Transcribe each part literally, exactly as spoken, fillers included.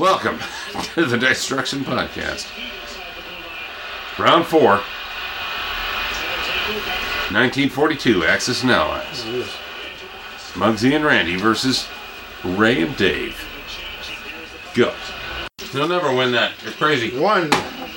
Welcome to the Destruction Podcast. Round four. nineteen forty-two, Axis and Allies. Muggsy and Randy versus Ray and Dave. Go. You'll never win that. You're crazy. One.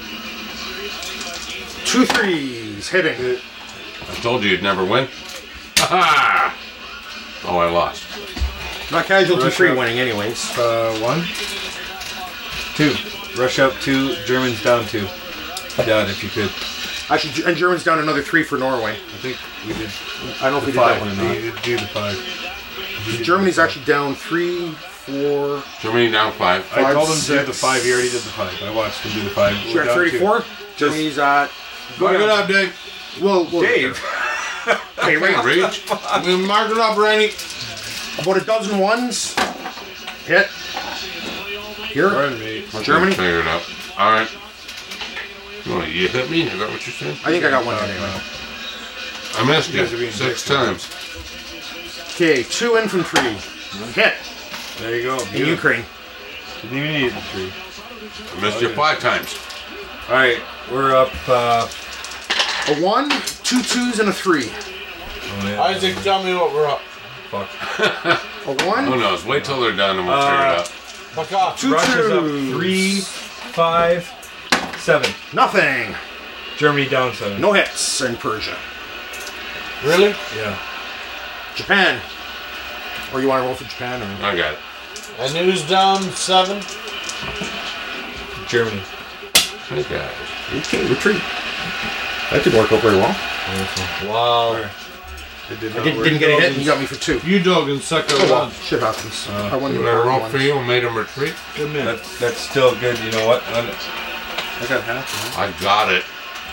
Two threes. Hitting. I told you you'd never win. Ha! Oh, I lost. Not casualty Rush free up. winning anyways. Uh, one. Two. Rush up two. Germans down two. Down if you could. Actually, and Germans down another three for Norway. I think we did I don't know if the we did that five. one or You not. did do the five. Germany's actually down three, four. Germany down five. I Five, told him to do six. the five. He already did the five. I watched him do the five. You're at down two. thirty-four. Germany's at. Mark it up, Dave. Well, well Dave. Okay, right. Reach. We mark it up, Randy. About a dozen ones. Hit. Here. Pardon me. Germany. Figure it out. All right. You, want, you hit me? Is that what you're saying? I think I got one hit anyway. I missed you guys are being six dicks. times. Okay, two infantry. Hit. There you go. In Beautiful. Ukraine. Didn't even need the three. I missed you five times. All right, we're up. Uh, A one, two twos, and a three. oh, yeah. Isaac, tell me what we're up. Fuck. A one, Who knows? Wait till they're done and we'll Uh, figure it out. Fuck off. two Russia's up twos. three, five, seven. Nothing. Germany down seven. No hits in Persia. Really? Yeah. Japan. Or you want to roll for Japan? Or? I got it. And who's down seven? Germany. I got it. Okay, retreat. That could work out very well. Wow. It did I not didn't, work. didn't get a hit, and you got me for two. You dog and suck Oh a well, lot. shit happens. Uh, I won You the got a roll one. for you and made them retreat? Come in. That's, that's still good. You know what? I'm- I got half. I got it.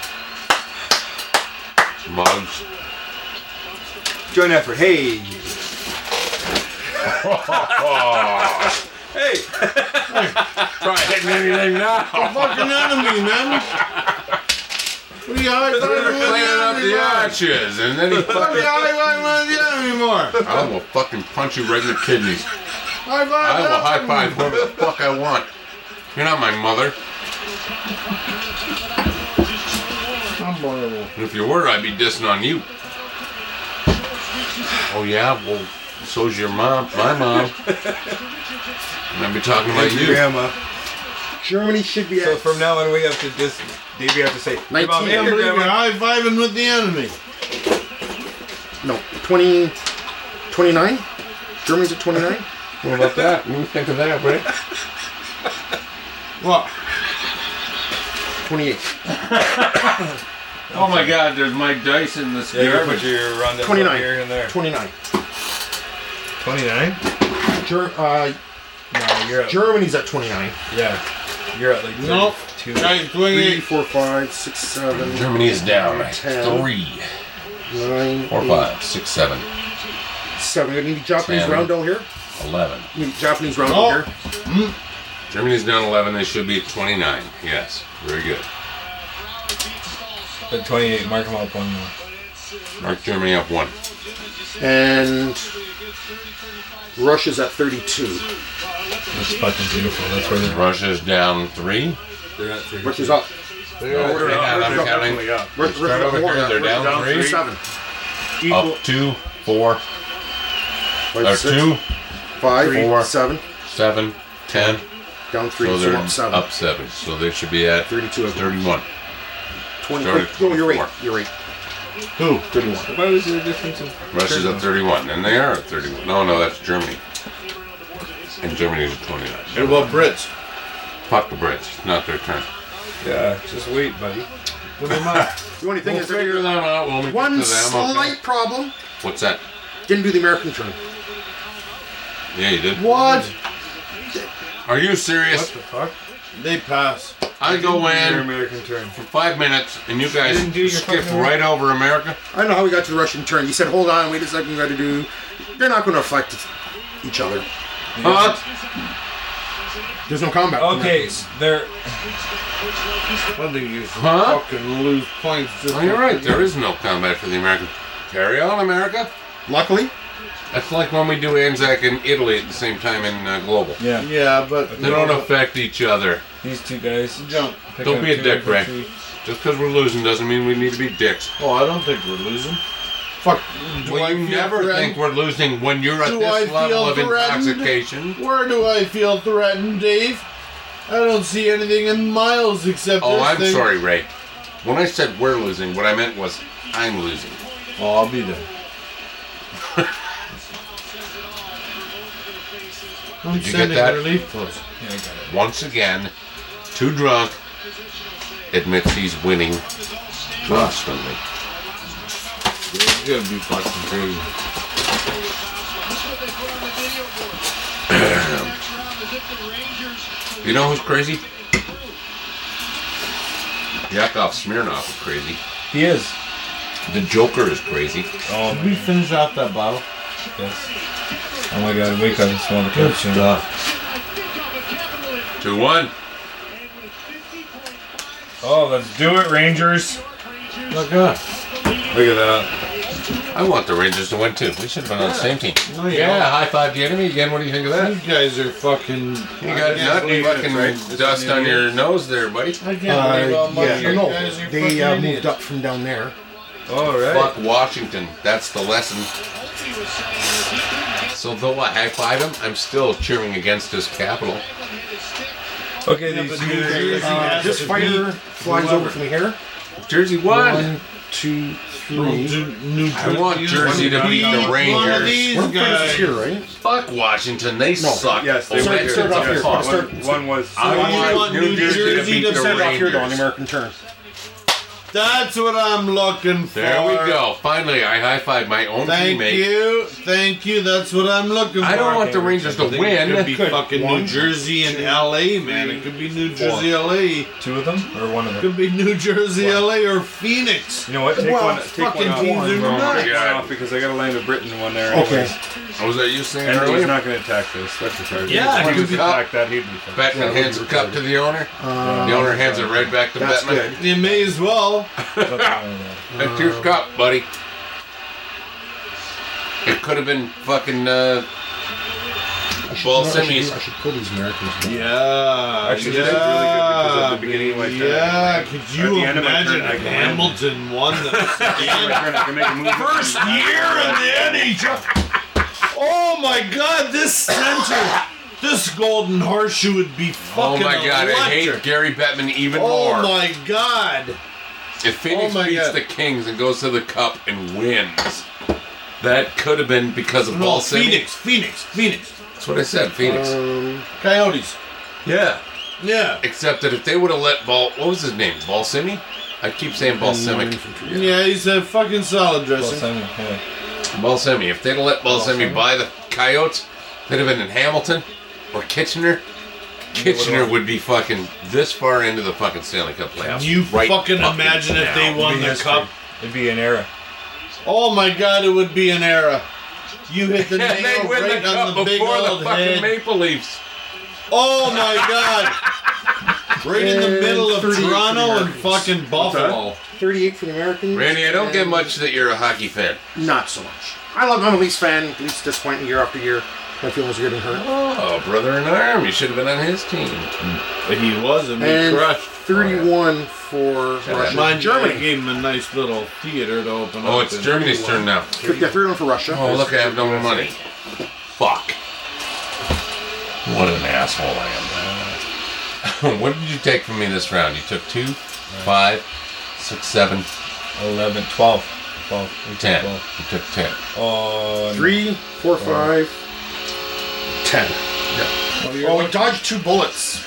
Mugs. Joint effort. Hey. Hey. Try hitting anything now. Fucking enemy, man. What are you high Cleaning up the arches, and then he What are fucking. you high five the enemy more? I will fucking punch you right in the kidneys. High five I will the high enemy. five whoever the fuck I want. You're not my mother. Unbelievable. And if you were, I'd be dissing on you. Oh yeah, well, so's your mom, my mom. And I'd be talking about Your you. grandma. Germany should be So at. from now on, we have to dis. Dave, you have to say. Hey, nineteen. Mom, I hey, can't your believe you're grandma. high fiving with the enemy. No, twenty, twenty-nine. Germany's at twenty-nine. What about that? What do you think of that, buddy? What? twenty-eight. Oh my God! There's my dice in this Yeah, you garbage. put your rundown twenty-nine. here and there. twenty-nine. Twenty-nine. Ger- uh, No, you're at. Germany's at twenty-nine. Yeah. You're at like Nope. two. Guys, Three, twenty-eight. four, five, six, seven. Germany is down. Ten. Three, Nine, four, eight, five, six, seven, seven. I need a Japanese Ten. roundel here. eleven. Need a Japanese roundel Oh. here. Germany's down eleven. They should be at twenty-nine. Yes, very good. At twenty-eight. Mark them up one more. Mark Germany up one. And Russia's at thirty-two. That's fucking beautiful. That's where they're. Russia's down three. They're at thirty. Russia's up. No, order hang up, on, I'm order up, counting. Russia- Start Russia over more. here, they're Russia's down three. Seven. Up two, four, Five, or six, two, five, four. seven. seven, ten. Down three. So So, they're up seven. up seven. So they should be at thirty-two. of them. thirty-one. twenty. Started Oh, no, you're right. twenty-four. You're right. Who? thirty-one. What was the difference in? Russia's at thirty-one, and they are at thirty-one. No, no, that's Germany. And Germany's at twenty-nine. What about Brits? Fuck the Brits. It's not their turn. Yeah, just wait, buddy. What about? The only thing We'll is that figure them out when we get one to them. slight Okay. problem. What's that? Didn't do the American turn. Yeah, you did. What? Are you What serious? the fuck? They pass. I go Your in American turn. for five minutes, and you guys didn't do your skip fucking right over America. I don't know how we got to the Russian turn. You said, hold on, wait a second, we got to do. They're not going to affect each other. Huh? There's no combat. Okay, s- they're. What do you Huh? fucking lose points? Just Oh, you're right. There is no combat for the American. Carry on, America. Luckily, That's like when we do Anzac in Italy at the same time in uh, Global. Yeah. Yeah, but They don't affect each other. These two guys. Jump. pick Don't up be a two dick, Ray. infantry. Just because we're losing doesn't mean we need to be dicks. Oh, I don't think we're losing. Fuck. Do Well, I you feel never threatened? think we're losing when you're at Do this I level feel of threatened? intoxication. Where do I feel threatened, Dave? I don't see anything in miles except Oh, this I'm thing. sorry, Ray. When I said we're losing, what I meant was I'm losing. Oh, I'll be there. I'm Did you get sending that? relief force. Yeah, I got it. Once again, too drunk, admits he's winning constantly. It's gonna be fucking crazy. You know who's crazy? Yakov Smirnoff is crazy. He is. The Joker is crazy. Oh, Did we finish off that bottle? yes. Oh my god, wake up and smell the Good cappuccino. stuff. two one. Oh, let's do it, Rangers. Look up. Look at that. I want the Rangers to win too. We should have been on the same team. No, you Yeah, don't. high five the enemy again. What do you think of that? You guys are fucking. You got nut believe it, fucking right? It's dust on on the your nose there, buddy. I can't Uh, believe how much yeah, you no, guys are they fucking uh, moved idiots. up from down there. All right. Fuck Washington. That's the lesson. So though I high five him, I'm still cheering against his capital. Okay, Yeah, these but two. New Jersey Uh, has this to fighter beat flies whoever. over from here. Jersey won. One, two, three. New I want Jersey to beat the One of Rangers. these One fighters guys. is here, right? Fuck Washington. They suck. Yes, they Oh, Start- that's start a off here. fuck. Start- One, one was. I So you want want New New Jersey to Jersey beat to the Start off here, though, on the Rangers. American turn. That's what I'm looking for. There we go. Finally, I high five my own Thank teammate. you, thank you. That's what I'm looking for. I don't want the Rangers to I think win. It could be Good. fucking One, New Jersey and two, L A, man. It could be New Jersey, L A. Two of them or one of It them? could be New Jersey, L A, or Phoenix. You know what? Take Well, one. Take fucking one off. teams are Take one nuts. off because I got to land a Britain one there. Okay. anyways. What was that you saying And he's earlier? not going to attack this. That's retarded. Yeah, if it he could was be- attack that, he'd be fine. Bettman hands a cup to the owner. Uh, The owner hands it right back to that's Bettman. good. You may as well. That's your cup, buddy. It could have been fucking uh, Ball You know what I should semis. do? I should pull these Americans back. Yeah. Actually, yeah, that's really good because at the beginning of my turn, Yeah, I- could at you the end of my imagine turn, I if can Hamilton won the I can make a move. first year in the N H L? Oh my God, this center, this golden horseshoe would be Oh fucking my god, I hate electric. Gary Bettman even Oh more. my God. If Phoenix Oh my beats God. the Kings and goes to the Cup and wins, that could have been because of No, Ball Semi. Phoenix, Phoenix, Phoenix. That's what I said, Phoenix. Um, Coyotes. yeah. Yeah. Except that if they would have let Ball, what was his name? Ball Semi? I keep saying Ball Semic. Yeah, he's a fucking salad dressing. Ball Semi. If they'd have let Ball Semi buy the Coyotes, they'd have been in Hamilton or Kitchener. Kitchener would be fucking this far into the fucking Stanley Cup playoffs. You right fucking fucking imagine if they now. won the cup. It'd be an era. Oh my God, it would be an era. You hit the Yeah, they nail win right the on cup the big before the old fucking head. Maple Leafs. Oh my God. Right in the And middle of thirty-eight for the Toronto and Americans. fucking Buffalo. thirty-eight for the Americans. Randy, I don't get and much that you're a hockey fan. Not so much. I love. I'm a Leafs fan. Leafs disappointing year after year. My feelings are getting hurt. Oh, brother in arm. You should have been on his team. But he was and he And crushed. thirty-one for Russia. Mind you, I Germany. gave him a nice little theater to open Oh, up. it's in. Germany's turn now. Yeah, thirty-one for Russia. Oh, look, I have no more money. Fuck. What an asshole I am. What did you take from me this round? You took two, five, six, seven, eleven, twelve. twelve. We took ten. twelve. You took ten. Oh, Three, four, five, ten. Oh, we dodged two bullets.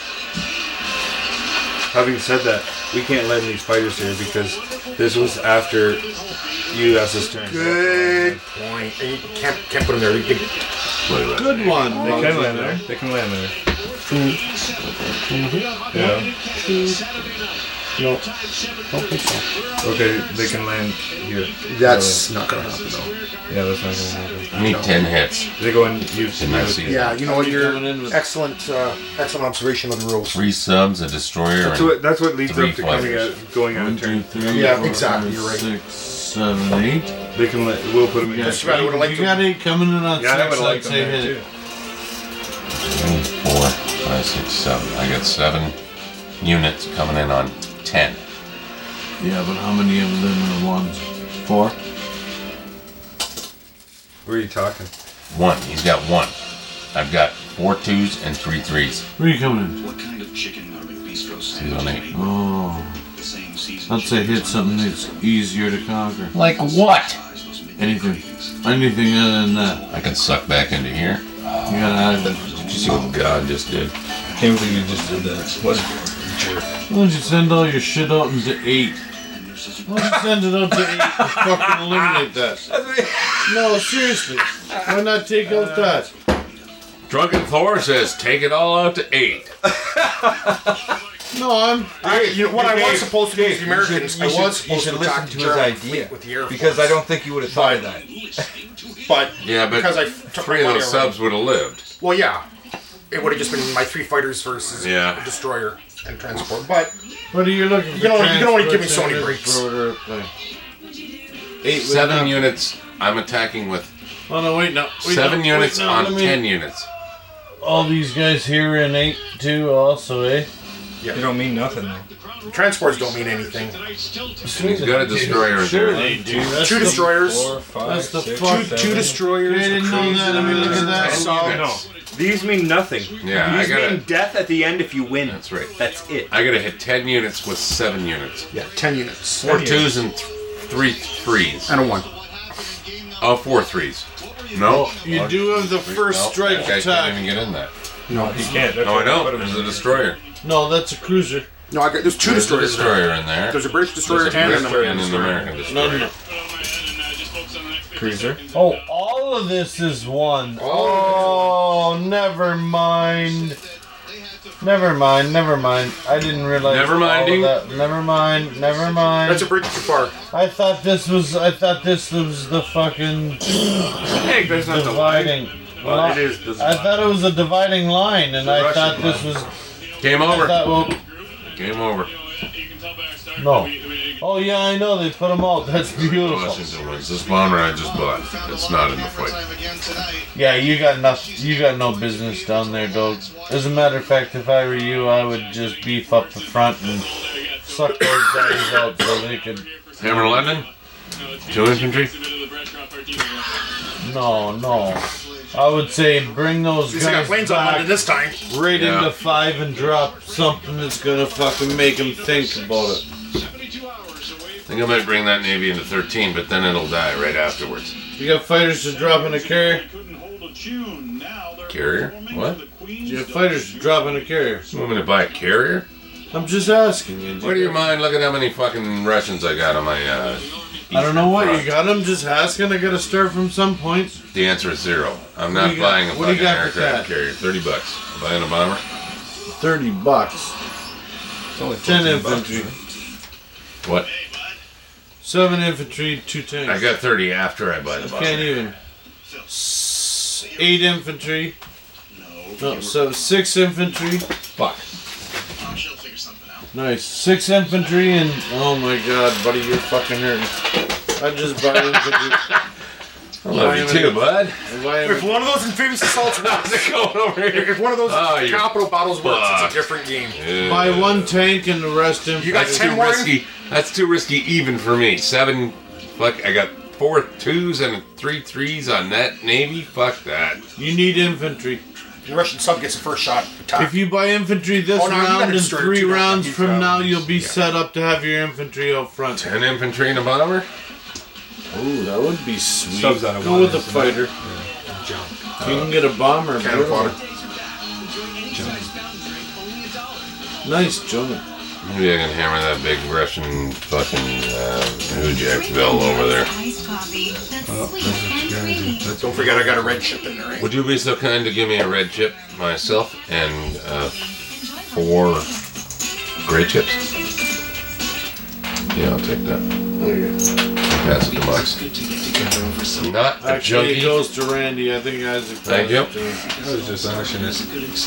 Having said that, we can't land these fighters here because this was after US's turn. Good point. And you can't can't put them there. They, they, Good one. They can land there. They can land there. Yeah. No, don't think so. Okay, they can land here. That's not gonna happen though. Yeah, that's not gonna happen. I need ten hits They go and use in that season. Yeah, you know what? You're Coming in with- excellent, uh, excellent observation of the rules. Three subs, a destroyer, That's and what, that's what leads Three up to coming fighters. out, going out One, of two, turn. three, Yeah, four, exactly, five, you're right. six, seven, eight. They can let, we'll put them in. You Yeah, right, I would've liked you to- got eight coming in on yeah, I six. would I'd like say them hit there it. too. three, four, five, six, seven. I got seven units coming in on ten. Yeah, but how many of them are ones? Four? Where are you talking? One. He's got one. I've got four twos and three threes. Where are you coming in? What kind of chicken are McBistro Two on eight. Oh, The same season. I'd say hit something that's easier to conquer. Like what? Anything. Anything other than that. I can suck back into here. You gotta have it. Did you see what God just did? I can't believe you just did that. What? Why don't you send all your shit out into eight? Why don't you send it out to eight and fucking eliminate that? No, seriously. Why not take out that? Drunken Thor says, take it all out to eight. No, I'm. I, you know what? I was Dave, supposed to do Dave, the Americans. you I should- was you supposed should to listen attack to the his German idea, fleet with the Air because I Force. don't think you would have thought of that. But Yeah, but because I took three my of money those already. subs would have lived. Well, yeah, it would have just been my three fighters versus Yeah. a destroyer and transport. But What are you looking for? You don't- you don't wanna give me so many transports breaks. and everything. Eight with Seven nothing. units. I'm attacking with Oh no, wait no. Wait, seven no, units wait, no, on let me- ten units. All these guys here in eight too, also, eh? You don't mean nothing though. transports don't mean anything. He's got a destroyer in Sure there. they do. That's Two the- destroyers, Four, five, That's the six, fuck- two, seven. two destroyers. I didn't know that. I mean, look at that. Ten So- units. These mean nothing. Yeah, I These gotta- mean death at the end if you win. That's right. That's it. I gotta hit ten units with seven units. Yeah, ten units Four twos and th- three threes. and a one. Oh, four threes. No. You do have the first No, strike that guy can't attack. even get in that. No, You can't. That's No, I what know. put 'em There's in. a destroyer. No, that's a cruiser. no, I got there's two There's a destroyers. there. destroyer in there. There's a British destroyer There's a and an British American and an destroyer. American No, destroyer. no, no. Cruiser. Oh, all of this is one. Oh, never mind. Never mind, never mind. I didn't realize. Never all of minding? that. Never mind, never mind. That's a bridge too far. I thought this was. I thought this was the fucking Hey, there's not the line. dividing. Well, li- it is the I thought it was a dividing line, and I Russian thought this line. was. Game I over. thought, well, Game over. no. Oh yeah, I know they put them out. That's beautiful. Washington wins. This bomber I just bought. It's not in the fight. Yeah, you got nothing. You got no business down there, dog. As a matter of fact, if I were you, I would just beef up the front and suck those guys out so they could. Hammer London. Two infantry. No, no. I would say bring those At least I got guys planes on London back this time. right Yeah. into five and drop something that's gonna fucking make them think about it. I think I might bring that Navy into thirteen, but then it'll die right afterwards. You got fighters to drop in a carrier. Carrier? What? You have fighters to drop in a carrier. You want me to buy a carrier? I'm just asking you. What do you mind? Look at how many fucking Russians I got on my. Uh, I don't know what front. you got. I'm just asking. I gotta start from some point. The answer is zero. I'm What not do you got? buying a What do you fucking got for aircraft that? carrier. Thirty bucks. I'm buying a bomber. Thirty bucks. It's only Ten fourteen bucks. infantry. What? Seven infantry, two tanks. I got thirty after I buy the bomber. Can't even. S- eight infantry. No, so six infantry. Fuck. Nice. Six infantry and oh my god, buddy, you're fucking hurting. I just buy infantry. I love you too, bud. I buy If infantry. one of those amphibious assaults works, Going over here. if one of those Oh, you're capital battles works, fucked. it's a different game. Buy one tank and the rest infantry. You got That's ten too more? risky. That's too risky even for me. Seven. Fuck. I got four twos and three threes on that Navy. Fuck that. You need infantry. The Russian sub gets the first shot attack. If you buy infantry this Oh, no, you round gotta and destroy it three too, don't rounds you? from now, you'll be Yeah. set up to have your infantry out front. Ten infantry and a bomber. Ooh, that would be sweet. Subs out of Go one, with a isn't it? fighter. You can get a bomber. Cannon beautiful. fodder. Nice jump. Maybe I can hammer that big Russian fucking uh, Hujack Bell over there. Don't forget I got a red ship in there, right? Would you be so kind to give me a red chip myself and uh, four gray chips? Yeah, I'll take that. Pass it to Max. Not a Actually, it junkie. goes to Randy. I think Isaac. Thank you. I was just ashing it.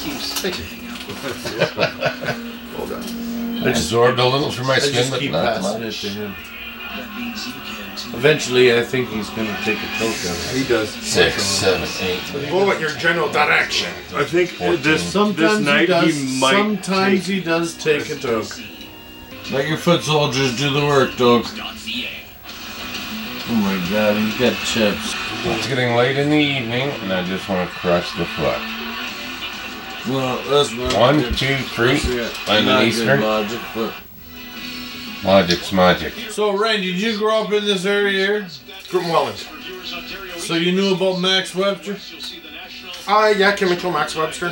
Hold on. Absorbed a little from my I skin, just but keep not passing it much. to him. Eventually, I think he's gonna take a toke on it. He does. Six, seven, eight. Go with your general direction. I think uh, this Sometimes this night he does. he might sometimes take he does take a toke. Let your foot soldiers do the work, dog. Oh my god, he's got chips. It's getting late in the evening, and I just want to crush the foot. Well, that's not One, good. two, three. That's And not an good Eastern. logic, but Logic's magic. So, Randy, did you grow up in this area here? From Welland. So you knew about Max Webster? Uh, yeah, Kim Mitchell, Max Webster.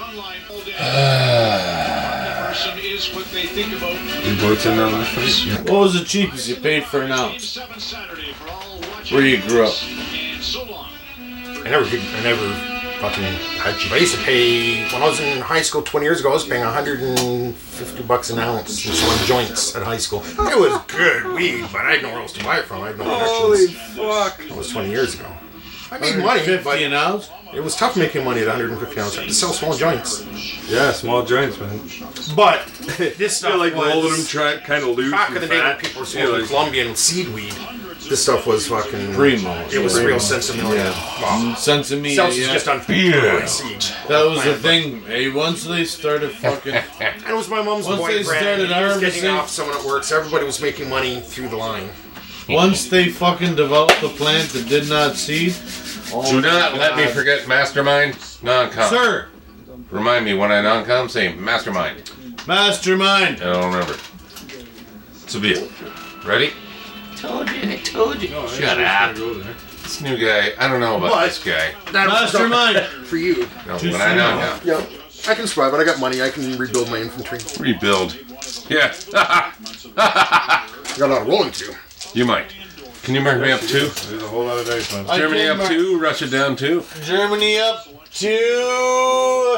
He votes in on the street. What was the cheapest you paid for an ounce? Where you grew up? I never did, I never fucking had cheap. I used to pay, when I was in high school twenty years ago, I was paying one hundred fifty bucks an ounce just on joints at high school. It was good weed, but I had nowhere else to buy it from. I had no connections. fuck. It was twenty years ago. I made money, fifty but an ounce? it was tough making money at one hundred fifty ounce. I had to sell small joints. Yeah, small joints, man. But this stuff feel like was, holding him try, kind of loose back and in the day when fat. people were Yeah, smoking like- Colombian seedweed, this stuff was fucking Primo. It was Primo. real Sensimilia. Wow. Sense of me, Celsius yeah. just on yeah. seed. That was the thing. Hey, once they started fucking... And it was my mom's Once boy they brand. started He was getting harvesting- off someone at work, so everybody was making money through the line. Once they fucking developed the plant that did not seed... Oh Do not my let me God. forget Mastermind non-com. Sir! Remind me when I non-com, say Mastermind. Mastermind! I don't remember. Seville. Ready? Told you, I told you. Shut up. This new guy, I don't know about But- this guy. That was Mastermind! for you. No, Too when I soon. non-com. Yeah, I can survive it. I got money. I can rebuild my infantry. Rebuild. Yeah. I got a lot of rolling to do. You might. Can you mark me up two? There's a whole lot of dice, man. I Germany can up mark- two, Russia down two. Germany up two.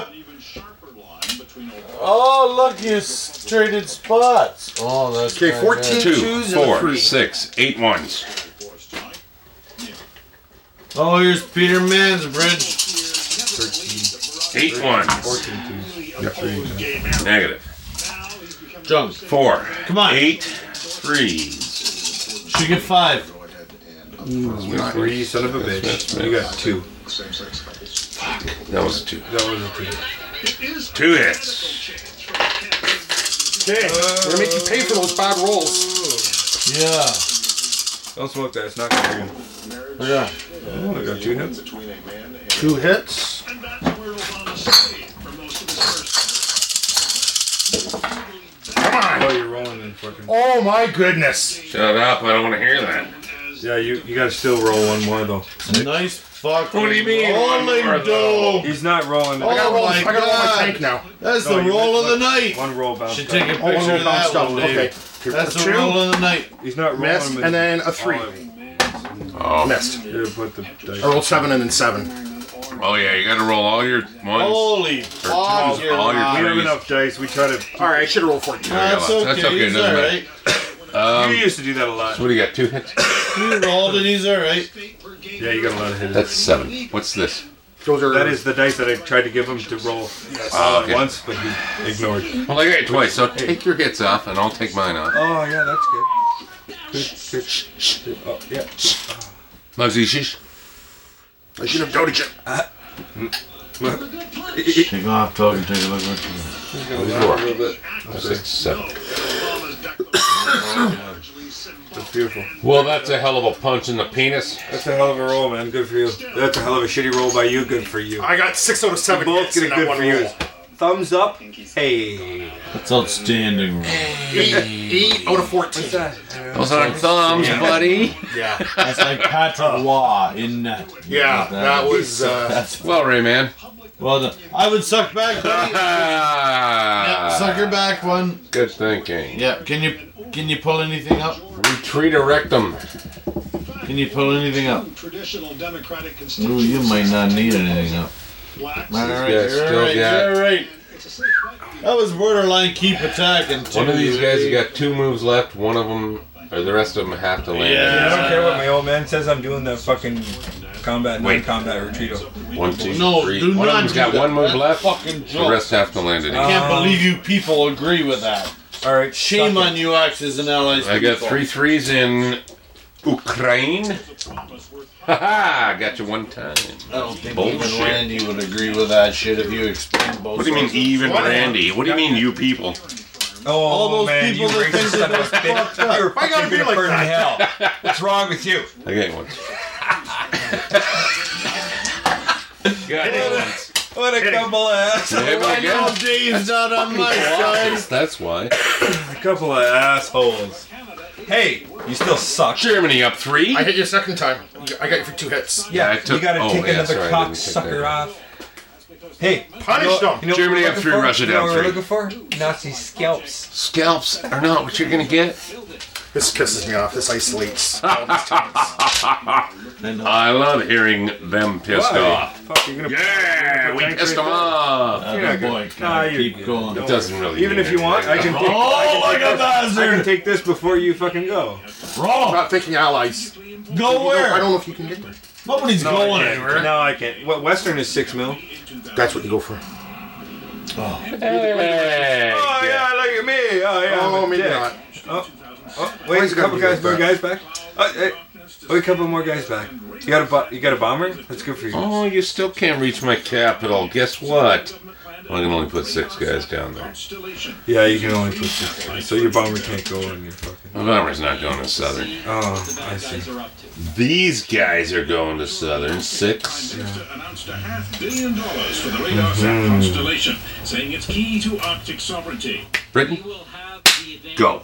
Oh, look, you s- traded spots. Oh, that's Okay, not fourteen. bad. Two, Twos and a four, three. six, eight ones. Oh, here's Peter Mansbridge. Eight ones. fourteen twos. Yeah, three. Negative. Junk. Four. Come on. Eight threes. Should get five. Three, son of a bitch. You got two. That was a two. That was a two. Two hits. Okay, we're gonna make you pay for those bad rolls. Yeah. Don't smoke that. It's not good. Yeah. Oh, I got two hits. Two hits. Come on. Oh, you're rolling in fucking. Oh my goodness. Shut up, I don't want to hear that. Yeah, you you gotta still roll one more though. Nice fucking What do you mean, one more, rolling though? dough. He's not rolling. I gotta Oh roll, my I gotta roll my God. tank now. That's No, the you roll missed of the night. One roll bounce. Should back. take a Oh, one picture roll of that bounced up. one, Dave. Okay. That's the Two. roll of the night. He's not rolling. Missed, them and in- then a three. Oh. Missed. Yeah, put the dice. I rolled seven and then seven. Oh yeah, you gotta roll all your ones. Holy fuck, twos, you're all your right. We have threes. enough dice. We try to. Alright, I should have rolled fourteen. That's Yeah, okay, that's okay, he's doesn't alright. Um, you used to do that a lot. so what do you got? Two hits? He rolled and he's alright. Yeah, you got a lot of hits. That's seven. What's this? Those are. That is the dice that I tried to give him to roll Oh, uh, okay. once, but he ignored. Well, I got it twice, so take your hits off and I'll take mine off. Oh yeah, that's good. Good, good. good. Oh yeah. Muggsy shish. I should have doubted you. take off, dog, and take a look what you got. Four. Six, seven. That's beautiful. Well, that's a hell of a punch in the penis. That's a hell of a roll, man. Good for you. That's a hell of a shitty roll by you. Good for you. I got six out of seven Both hits get in a that good one for you. roll. Thumbs up. Hey. That's outstanding. Roll. Eight, eight out of fourteen. Those aren't thumbs, buddy. Yeah. That's like Patrick Waugh in net. Yeah, that was. Uh, That's Well, Rayman. well done. I would suck back, buddy. Yeah, suck her back one. Good thinking. Yeah, can you can you pull anything up? Retreat a rectum. Can you pull anything up? Traditional Democratic Ooh, you might not need anything up. Alright, Yeah, you're still alright, got- you're alright. That was borderline keep attacking too. One of these guys, you got two moves left. One of them, or the rest of them have to land. I don't care what my old man says. I'm doing the fucking combat, Wait. non-combat retreat. One, two, No, three. do One of not them's do got that. one move That's left. fucking The joke. rest have to land it. I again. can't Um, believe you people agree with that. All right, Shame suck on you, Axis and Allies. I got people. three threes in Ukraine. Haha, got you one time. I don't think Bullshit. even Randy would agree with that shit if you explained both. What do you mean, sides. even Randy? What do you mean, you people? it. Oh, All those man, people you that racist think son of a that bitch. You're Why gotta fucking be gonna like burn in that? hell. What's wrong with you? I got one. Got it. What a couple of assholes. There we I know go. Dave's not on my side. That's why. A couple of assholes. Hey, you still suck. Germany up three. I hit you a second time. I got you for two hits. Yeah, I took- you gotta oh, take yeah, another sorry, I cock didn't take sucker that. off. Hey, Punish you know, them. You know Germany what up we're three, looking for? Russia You know down what three. we're looking for? Nazi scalps. Scalps are not what you're gonna get. This pisses me off. This isolates all these tanks. I love hearing them pissed off. Fuck, you're gonna Yeah, we pissed them off. Uh, You're not boy, good. Nah, you're keep good. going. It doesn't really. Even mean if you want, I anything. can take. Oh, I can like take a this- I bastard. can take this before you fucking go. I'm Wrong. not thinking allies. Go I don't where? know if you can get there. Nobody's No, going I can't. anywhere. No, I can't. What Western is six mil. That's what you go for. Hey, Oh yeah, look at me. Oh yeah. I'm Oh, a maybe dick. not. Oh, oh, Why wait, is a it gotta couple be guys, like more that? guys back. Oh, hey. Oh, a couple more guys back. You got a bo- you got a bomber? That's good for you. Oh, you still can't reach my capital. Guess what? I can only put six guys down there. Yeah, you can only put six guys, so your bomber can't go on your fucking. My bomber's not going to Southern. Oh, I see. These guys are going to Southern. Six. Announced a half billion dollars for the RadarSat constellation, saying it's key to Arctic sovereignty. Britain, go.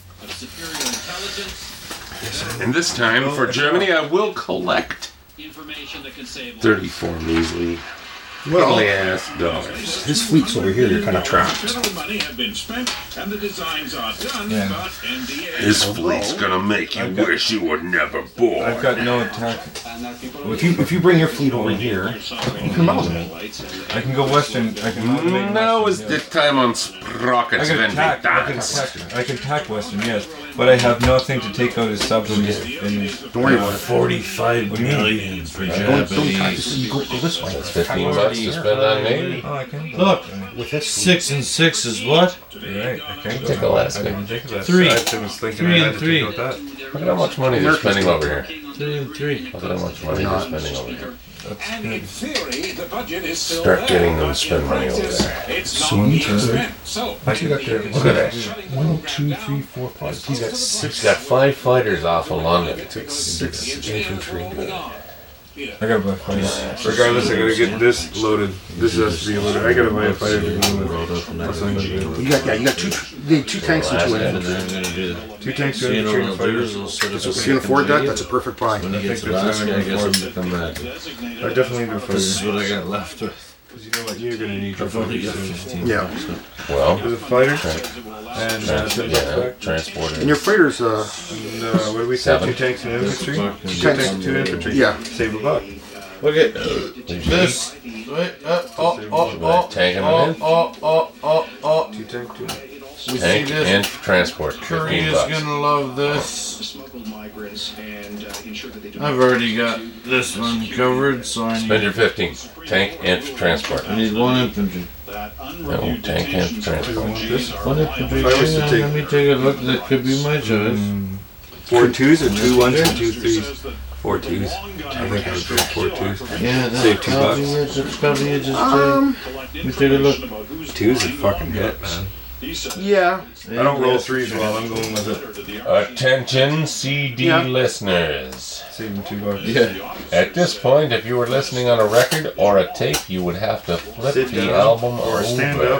And this time for Germany, I will collect thirty-four measly, Well, ass dollars. his fleet's over here. You're kind of trapped. Little money had been spent, and the designs are done, Yeah. but N D A. This fleet's gonna make you wish you were never born. I've got no attack. If you if you bring your fleet over here, you can mount them. I can go Western. I can motivate Now is Western, the time on yeah. I Sprockets can Van attack. I can Dance. attack. I can attack Western. Yes, but I have nothing to take out his subs in his. In his Don't worry about it. Forty-five million for Don't, don't touch Japanese. it. You go, go this way. That's fifteen bucks to spend on Navy. Oh, I can. Look, With this six and six is what? You're right. I can. Take Alaska. I didn't think of that. Three. I was thinking Three I and had to three. take out that. Look at how much money they're spending over here. Three and three. Look at how much money they're spending over here. And in theory, the budget is still Start there, getting them but to spend in money over practice, there. It's not being spent. So, What you got there? Look at that. one, two, three, four, five. He's got He's six. got five fighters off of London. Six infantry. I gotta buy fighters. Regardless, I gotta get this loaded. This has to be loaded. I gotta buy a fighter to begin with. That's what I'm gonna do. You got yeah. You got two. You need two tanks and two And infantry. then I'm gonna do. Two tanks, So two you know what infantry, I'll do fighters. is I'll set up So if you can afford that, that's a perfect buy. When I get think to that's Alaska, what I I'm guess gonna I'm to come back. I definitely do This is fighters. what I got left. Because you know what? You're gonna need your I've only got fighters. fifteen. Yeah. Well, There's a fighter. And uh, trans- two yeah, transporter. And your fighters, uh, And, uh, what do we say? Seven. Two tanks and infantry? Fucking- Two tanks, two infantry. Yeah. Save a buck. Look at this. Wait, uh, oh, oh, oh, Tank and oh, an oh, oh, oh, oh. Two tank, two. We see Tank this. and transport. Fifteen Korea's bucks. gonna love this. smuggled migrants and uh, ensure that they do I've already got this one covered, so I Spend need, your fifteen. Tank and transport. I need one infantry. that No, unreviewed tank and detention transport. This One infantry. If I was to Yeah, take- let me take a look. That could be my choice. Four twos or two ones and two threes? Four twos. I think I would go four twos. Yeah, that's Save two probably bucks. it. That's probably it. Just um, uh, let me take a look. Twos would fucking hit, man. yeah. I don't roll threes well. I'm going with it. Attention C D Yeah. listeners. Saving two bucks. Yeah. At this point, if you were listening on a record or a tape, you would have to flip Sit the down album or over. stand up.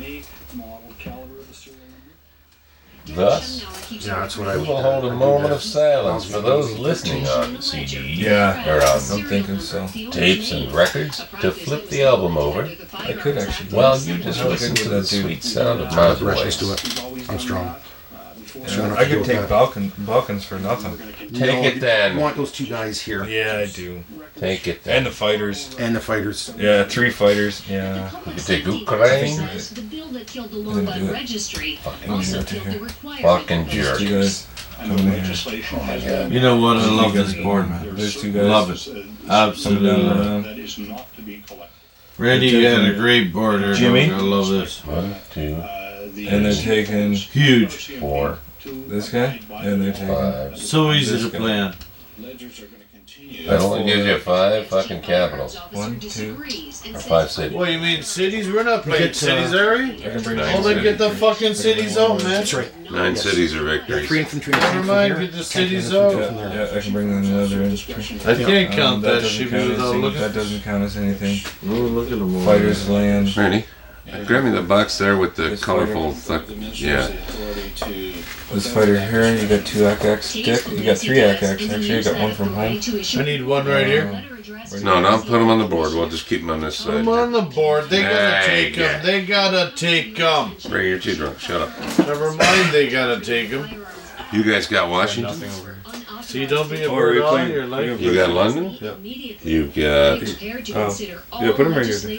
Thus, Yeah, that's what I we would will hold a moment of silence for those listening on C D Yeah. or on I'm thinking so. tapes and records to flip the album over I could actually. while you just I'll listen look to into the that too. sweet sound of The mountain rest waves. just do it. I'm strong. Yeah, I could take Balkan, Balkans for nothing. Take it You then. want those two guys here Yeah, I do. Take it And then. the fighters. and the fighters. Yeah, three fighters. Yeah. You can take Ukraine. killed the And Lone do Bud it. Registry. Fucking Also jerk killed here. the required Fucking information. jerk. You guys And coming the in here. legislation has God. been You know what? I love this board, man. There's two guys. Love it. Coming Absolutely. down love it. around. that is not to be collected. Randy, you had a great board here. Jimmy? I love this. One, two, Uh, the And they're taking Huge. four, this guy, and they're taking. five. So easy This to guy. plan. Ledgers are going to continue. That only gives you five fucking capitals. One, two, Or five cities. What, you mean cities? We're not playing Get, uh, cities, are we? I can bring Nine Well, then get the fucking cities out, man. That's right. Nine cities are Three victories. infantry. Never from mind, here. get the cities Yeah, out. yeah, I can bring in another infantry. I can't count Um, that doesn't shit count as without thing- looking. That doesn't count as anything. Oh, look at them. Fighters land. Randy, grab me the box there with the This colorful. Thuck. Yeah. This fighter here, you got two A K X stick. You got three A K X actually. You got one from home. I need one right here. No, no, put them on the board. We'll just keep them on this I'm side. on the board. They gotta Hey, take yeah. them. They gotta take them. Ray, you're too drunk. Shut up. Never mind, they gotta take them. You guys got Washington. Nothing over here. See, don't be a Oh, are we bird all playing? your life. You got London. You've got, Oh. Yeah, put 'em right here.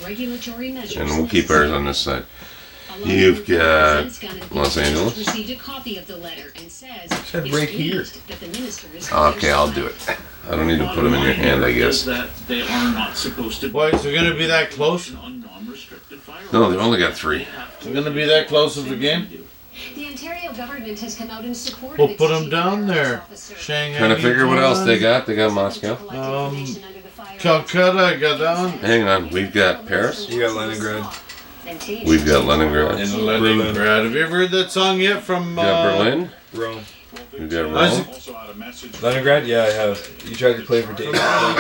and we'll keep ours on this side. You've got Los Angeles. Received a copy of the letter and says Said it's right here. pleased that the minister is Okay, I'll do it. I don't need to put them in your hand, I guess. That they are not supposed to Why, is it gonna be that close? on non-restricted firearms. No, they've only got three. Is it gonna be that close of a game? The Ontario government has come out in support We'll of its put them chief down there. officer. Shanghai. Trying to figure what else they got. They got Moscow. Um, Calcutta, I got that one. Hang on, we've got Paris. You got Leningrad. We've got Leningrad. In Leningrad. Have you ever heard that song yet from We got uh, Berlin. Rome. We've got Isaac? Rome. Also had a message. Leningrad? Yeah, I have. You tried to play for David.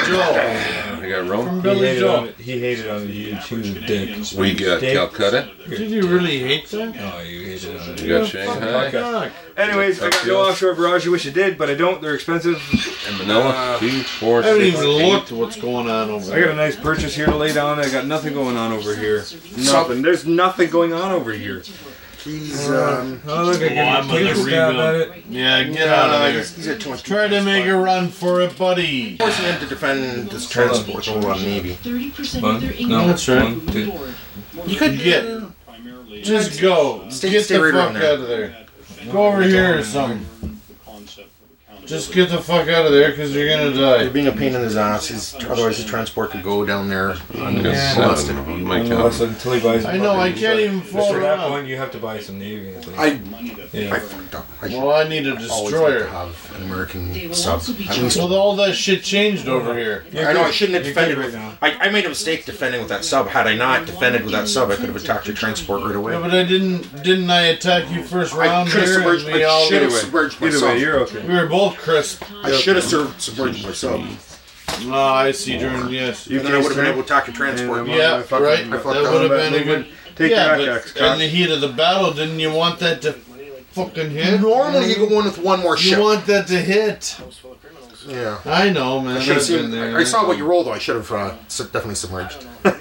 Joel? We got From Rome. He Billy hated Joel. on it. He hated on it. He, he was a dick. We got Dave. Calcutta. Did you really hate that? Oh, you hated on it. We got You're a Shanghai. fucking cock. Anyways, I got no offshore barrage. You wish you did, but I don't. They're expensive. And Manila. Two, four, I haven't six, even eight. looked what's going on over I got a there. nice purchase here to lay down. I got nothing going on over here. Nothing. There's nothing going on over here. He's um. Oh, look, I Oh, I'm can take a gonna stab rebuild. at it. Yeah, get out of there. He's, he's at too much. Try to make a run for it, buddy. Forcing him to defend this transport over on Navy. thirty percent One, of their no, income that's right. One, two. You could Get. Primarily Just go. Stay- Get stay the right fuck around there. out of there. Go over here or something. the concept of accountability. Just get the fuck out of there because you're gonna They're die. being a pain in his ass. He's, otherwise, his transport could go down there We got unmolested. seven. We might Unless count. until he buys. I know, I can't even Just fall for that around. point, you have to buy some Navy. I think. I Money that Yeah. I fucked up. I should Well, I need a always like to destroyer. have an American They will sub. also be At least Well, all that shit changed over here. I know I shouldn't have You're defended good with. right now. I, I made a mistake defending with that sub. Had I not defended with that sub, I could have attacked your transport right Yeah, away. but I didn't. Didn't I attack you first I round could have here? submerged. And we I all should have Either way. submerged my Either sub. way, you're okay. we were both crisp. I should have served submerged my sub, and No, I see, Jordan. Yes. You then I would have been turn. able to attack your transport. And, Yeah, fucking- right. I That fucked up. would have been a good. Take yeah, your but axe, in cock. the heat of the battle, didn't you want that to fucking hit? Normally, you go in with one more You ship. want that to hit. Yeah. I know, man. I should have I've been seen. there. I saw what you rolled, though. I should have uh, su- definitely submerged.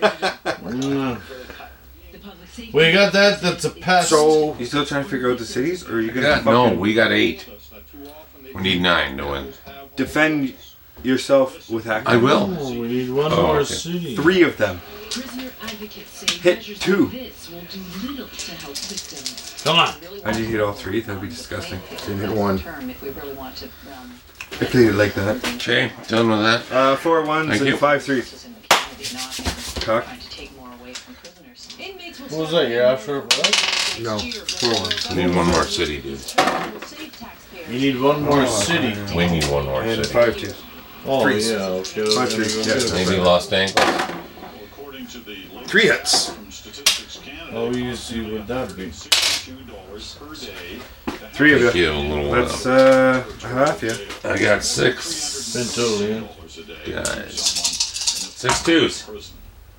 Mm. We got that. That's a pest. So You still trying to figure out the cities, or are you We gonna got, no, fucking we got eight. We need nine to win. defend yourself with hacking? I will. Oh, we need one Oh, more okay. city. Three of them. Prisoner advocates say Hit measures two. like this will do little to help victims. Come on. I need to hit all three. That'd be disgusting. didn't hit one. Term if we really want to. Um, If they like that. Jay, done with that? Uh, four ones Thank and you. five threes. this is in the community, not in Cock. trying to take more away from prisoners. Inmates will What was start that? Your after right? No. Four ones. We need one more city, dude. will save taxpayers. You need one more city. We need one more And city. five twos. Oh Threes. yeah. Okay. we're Five gonna threes, go yeah. do it. Maybe Lost Ankles. According to the latest Three hits. from Statistics Canada, How easy would that be? sixty-two dollars per day. Three of Take you. you a little That's while. uh half, yeah. I got six Been totally in. Dollars a day. guys. Six twos. Prison.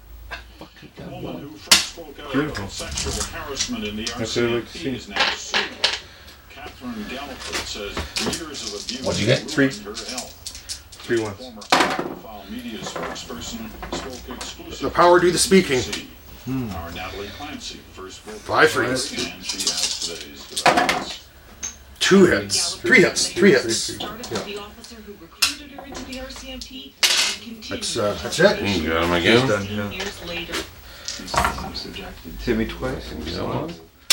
A woman who first spoke out about sexual harassment in the That's what I'd like to R C M P see. is now sued. Catherine Galliford says years of abuse What'd you get? ruined Three. her health. Three ones. Former high-profile media spokesperson spoke exclusively The power do the speaking. Hmm. Our Natalie Clancy first spoke Five threes. and she has today's developments. Two hits. Three hits. Three hits. Started with the officer who recruited her into the R C M P and continued That's uh, that's it. You got him He's again? done, yeah. years later. Hit me twice. You know what?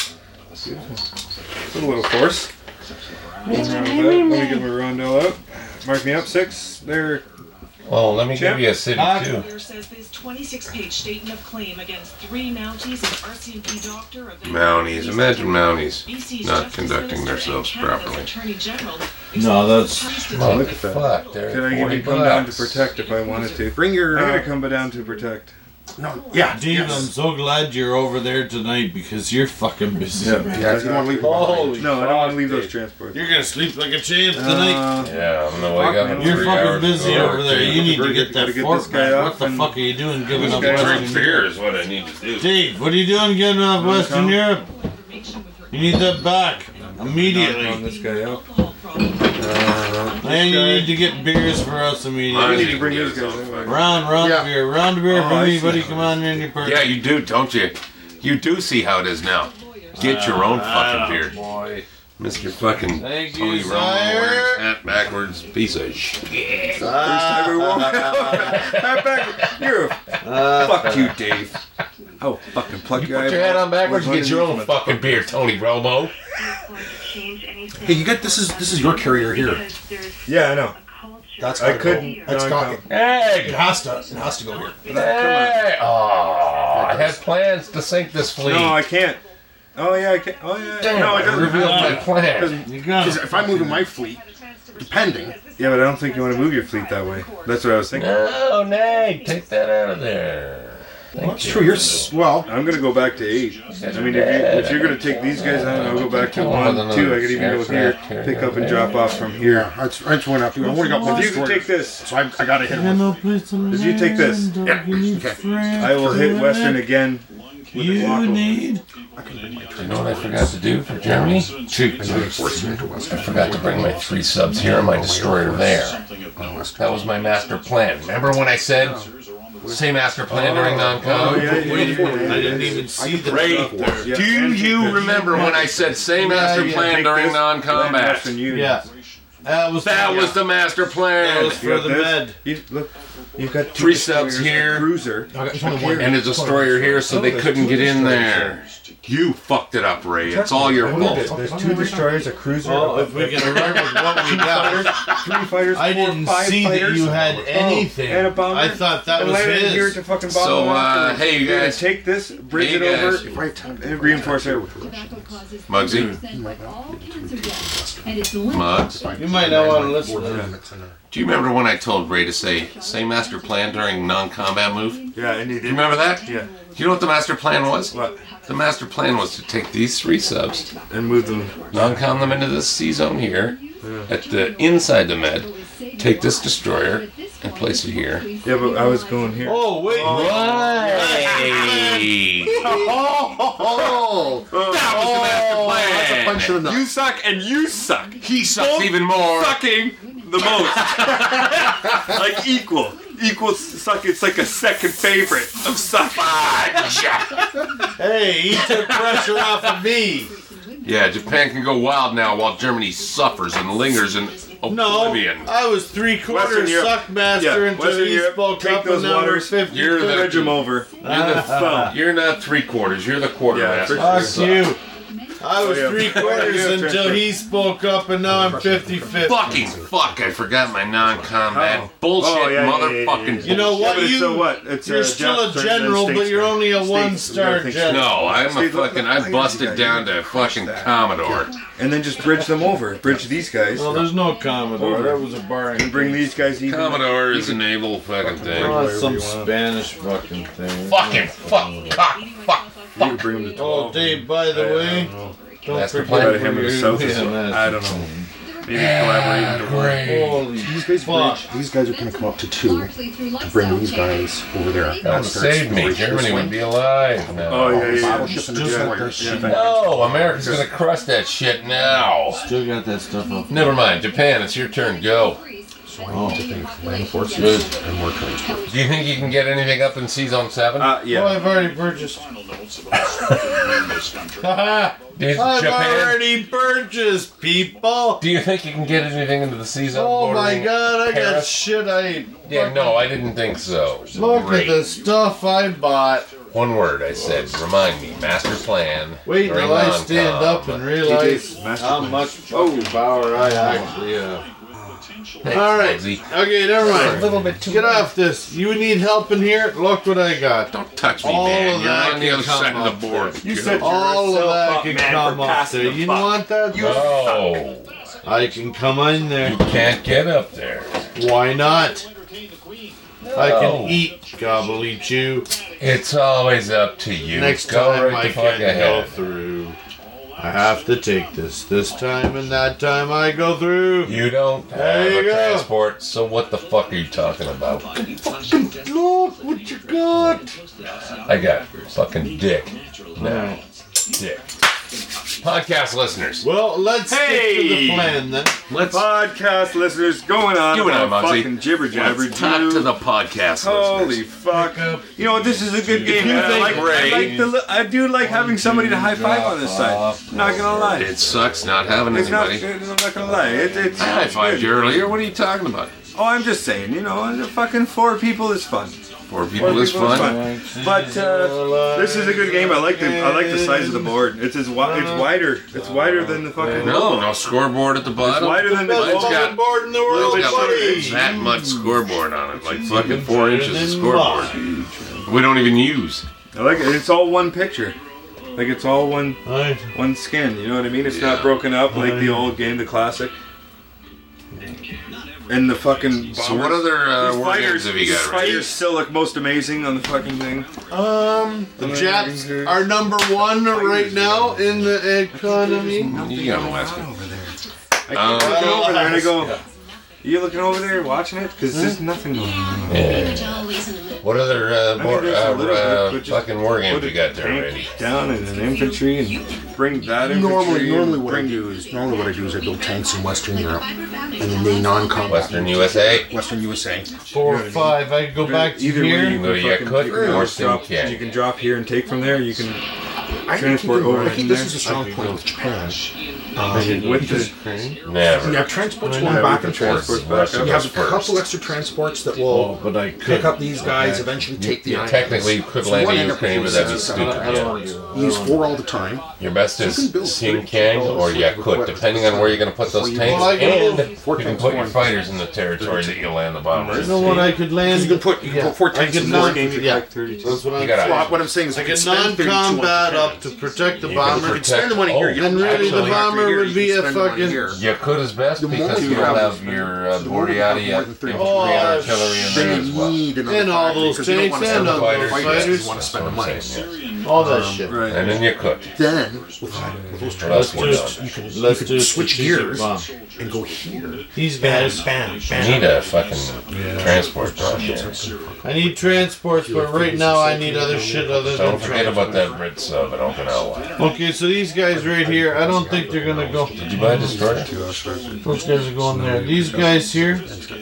A little force. Let me get my Rondell out. Mark me up six. There. Well, let me Champ? give you a city too. Lawyer says this twenty-six page statement of claim against three Mounties and R C M P doctor of Mounties. Imagine Mounties B C's not Justice conducting Minister themselves and Canada's properly. Attorney General No, that's- Oh, look at that. fuck, they're Can I give forty you come down to bucks. protect if I wanted to? Bring your. I'm Uh, gonna come down to protect. no, yeah, Dave, yes. I'm so glad you're over there tonight because you're fucking busy. Yeah. Yeah, you want to leave them behind. Holy No, I don't want to leave fuck, those Dave. transports. You're gonna sleep like a champ tonight. Uh, Yeah, I'm gonna wake up in You're three fucking hours busy to over work, there. too. You need to Gotta get get that this fork guy back. off What the and- fuck are you doing giving this up guy off. Western Drink Europe? beer is what I need to do. Dave, what are you doing getting off Western come? Europe? You need that back on immediately. this guy up. alcohol problem. Uh, And you guy. need to get beers for us I immediately. need to bring these guys in. Round, round Yeah. beer, round beer Oh, for I me, see. buddy. Come on in your person. Yeah, you do, don't you? You do see how it is now. Get your own fucking beer. Boy. Mister fucking Thank Tony you, Romo wearing his sire. hat backwards. Piece of shit. First time we walk hat back. You're a fuck you, Dave. Oh, fucking pluck You your put your hat on backwards, eyeball. get your own fucking beer, Tony Romo. Hey, you got this is this is your carrier here. Yeah, I know. That's I gotta couldn't. Go. That's no, got no. it. Hey! has to. It has to go here. Hey! Oh, I had plans to sink this fleet. No, I can't. Oh yeah, I can't. Oh yeah. Damn, no, I it doesn't. revealed my plan. Doesn't- You got Because it. if I'm moving my fleet, depending. Yeah, but I don't think you want to move your fleet that way. That's what I was thinking. No, Nate, take that out of there. Well, that's true. You're s- well. I'm gonna go back to eight. I mean, if, you, if you're gonna take these guys out, I'll go back to one, two. I could even go here, pick up and drop off from here. Yeah, I just, I just went up. I only got one If you can destroyer, take this, so I, I gotta hit him. No place to Did you take this? land, dog, you need okay. friends I will hit to Western land. again with a You block over. need. You know what I forgot to do for Germany? Shoot. I forgot to bring my three subs here and my destroyer there. That was my master plan. Remember when I said same master plan during non-com? Oh, yeah, yeah, Wait yeah, for it. yeah, I yeah. didn't even see the Ray, stuff there. Yeah, do and you take this. remember when I said same master yeah, plan Take during this, non-combat? Western Union. Yeah. That was That was the master That plan. was You for got the this. med. You, look, you've got two Three subs destroyers, here. a cruiser. I got only one. And a destroyer here, so they couldn't get in there. You fucked it up, Ray. It's all your fault. There's two destroyers, a cruiser. Well, if we can remember what we got. Three fighters, I four, didn't five see that fighters. you had Oh, anything. and a bomber. I thought that and was landed here his. to fucking So, bomb uh, afterwards. hey, you You're gonna guys. take this, bridge Hey, it guys. over, If I had time, and reinforce it. Muggsy? Muggs? You might not want to listen to that. Do you remember when I told Ray to say same master plan during non-combat move? Do Yeah, and you you did. remember that? Yeah. Do you know what the master plan was? What? The master plan was to take these three subs, And move them. non-com them into this C zone here, at the inside the med, take this destroyer and place it here. Yeah, but I was going here. Oh, wait. Right. Oh, That was the master plan. that's a punch in the You suck, and you suck. He sucks even more. Sucking the most. Like equal. Equal suck. It's like a second favorite of sucking. Hey, he took pressure off of me. Yeah, Japan can go wild now while Germany suffers and lingers in No, oblivion. I was three Western quarters Europe. suck master Yeah, until Western he Europe, spoke take up those and now we're waters. fifty. You're the- Bridge them over. You're the Boom. You're not three quarters. You're the Yeah, quartermaster. for Fuck you. I was Oh, yeah. three quarters Yeah, until transfer. he spoke up and now I'm fifty fifty. Fucking fuck! I forgot my non-combat Oh. bullshit, Oh, yeah, yeah, yeah, motherfucking. yeah, You know Yeah, what? but You, so what? It's you're uh, still Jap- a sorry, general, States, but you're man. only a States, one-star we gotta think general. No, I'm a Steve, look, fucking. look, I look, busted look, down look, to fucking that. Commodore. And then just bridge them over. Bridge these guys. Well, there's no Commodore. That was a barring. And bring these guys even. Commodore is a naval fucking thing. Oh, it's some Spanish fucking thing. Fucking fuck, cock, fuck. You can bring them to Oh, twelve. Dave, by the way, don't Master forget plan. where Him in the you're- south is- yeah, that's- I don't know. Maybe collaborate to work. Holy These guys, fuck. bridge, these guys are going to come up to two to bring these guys over there. That would have saved me. Germany would be alive now. Oh, yeah, yeah, yeah. Battleship and the Just like destroyers. Yeah, thank No, America's gonna crush that shit now. Still got that stuff up. Never mind, Japan, it's your turn. Go. So I need to think land forces Good. and more transport. Do you think you can get anything up in C Zone seven? Uh, Oh, yeah. I've already purchased. Haha! Do you, I've Japan, already purchased, people. do you think you can get anything into the C Zone? Oh my bordering god, I got Paris? shit I. Yeah, no, I didn't think so. Look Great. at the stuff I bought. One word. I said, remind me. Master plan. Wait during till I non-com. stand up and realize Master how plan. much fucking power I actually have. Thanks, All right. Bugsy. Okay, never mind. A little bit too Get off this. You need help in here? Look what I got. Don't touch me, All man. of You're that on the can other come side of up the board. You kiddo. said you're All a of that self-up can man come for up passing there. the You buck. want that? No. I can come in there. You can't get up there. Why not? I No. can eat gobbly chew. It's always up to you. Next Go time right I the fuck can go ahead. through. I have to take this this time and that time I go through. You don't There have you a go. transport, so what the fuck are you talking about? Look what you got. I got fucking dick. No. Dick. Podcast listeners. Well, let's stick to the Hey! plan then. Let's Podcast listeners going on You and I, about Muggsy. fucking jibber jabber. Let's talk to the podcast Holy listeners. fuck! You know this is a good game. you Man. I think like, I Ray- like the. li- I do like having somebody to high five on this side. Not gonna lie. It sucks not having It's not. anybody. I'm not gonna lie. It, it's. I high it's fived good. you earlier. What are you talking about? Oh, I'm just saying. You know, the fucking four people is fun. Four people is people is fun. But uh, this is a good game. I like the. I like the size of the board. It's as wi- It's wider. It's wider than the fucking. No, no scoreboard at the bottom. Wider than the. Best Mine's got- fucking board in the world, It's got buddy. that much scoreboard on it, like fucking four inches of scoreboard. We don't even use. I like it. It's all one picture. Like it's all one Right. one skin. You know what I mean? It's Yeah. not broken up like the old game, the classic. And the fucking. So what other uh, These war games fighters, have you these got? Right? fighters still look most amazing on the fucking thing. Um, the Japs are number one right now in the economy. You got Alaska. I Um, keep looking over there and I go, you looking over there watching it? Because there's nothing going on. Yeah. What other uh, mean, war, there's a uh, little bit, uh, but just fucking war games Put you a got there tank already? down and an infantry and bring that infantry. Normally, and normally what I bring do is normally what I do is I build tanks in Western Europe, and then they non-combat. Western U S A. Western U S A. Four or five. I can go back to Either way, here. you Go to can fucking- Yakut you or can North drop, Sinkiang. you can drop here and take from there. You can I think transport you can- over I think from this there. is a strong point with Japan. Uh, with the Never. you have transports Yeah, going we back can and forth. transport back Russia up. You have goes a couple first. extra transports that Oh, will but I could. pick up these guys, Okay. eventually take the You islands. technically could So land one in end up Ukraine, with but that'd be seven. stupid. I don't Yeah. want to do it. Use four all the time. Your best You is can build Xinjiang or Yakut, depending on where you're going to put those tanks, Well, I can and build you four can tanks put your going. fighters in the territory that you land the bombers. You know what? I could land. You can put you can Yeah, put four I tanks could in non- one game. Yeah, like thirty-two. that's what You I'm gotta- saying. Well, what I'm saying is I I can get spend thirty-two on non-combat Japan. up to protect the You can bomber. protect- Spend the money here. oh, You And don't really, the actually, bomber here, would you be can a spend the money fucking. here. Yakut is best The moment because you you'll have- have your uh, the moment you have Boreati more uh, than infantry thirty- and Oh, artillery in there Then as you well. need another And all factory, those 'cause you don't tanks wanna and spend all the those fighters, fighters. You want to spend the That's what money. I'm saying, yeah. All that shit. Right. And then Yakut. Then with, with those Let's transports, Let's you can, Let's you do can switch strategic gears bomb. and go here. These guys. Bam, You bam. need a fucking transport down here. I need transports, but right now I need other shit other than Don't forget about transport. that Brit sub at Okinawa. Okay, so these guys right here, I don't think they're gonna go. Did you buy a destroyer? Those guys are going there. These guys here,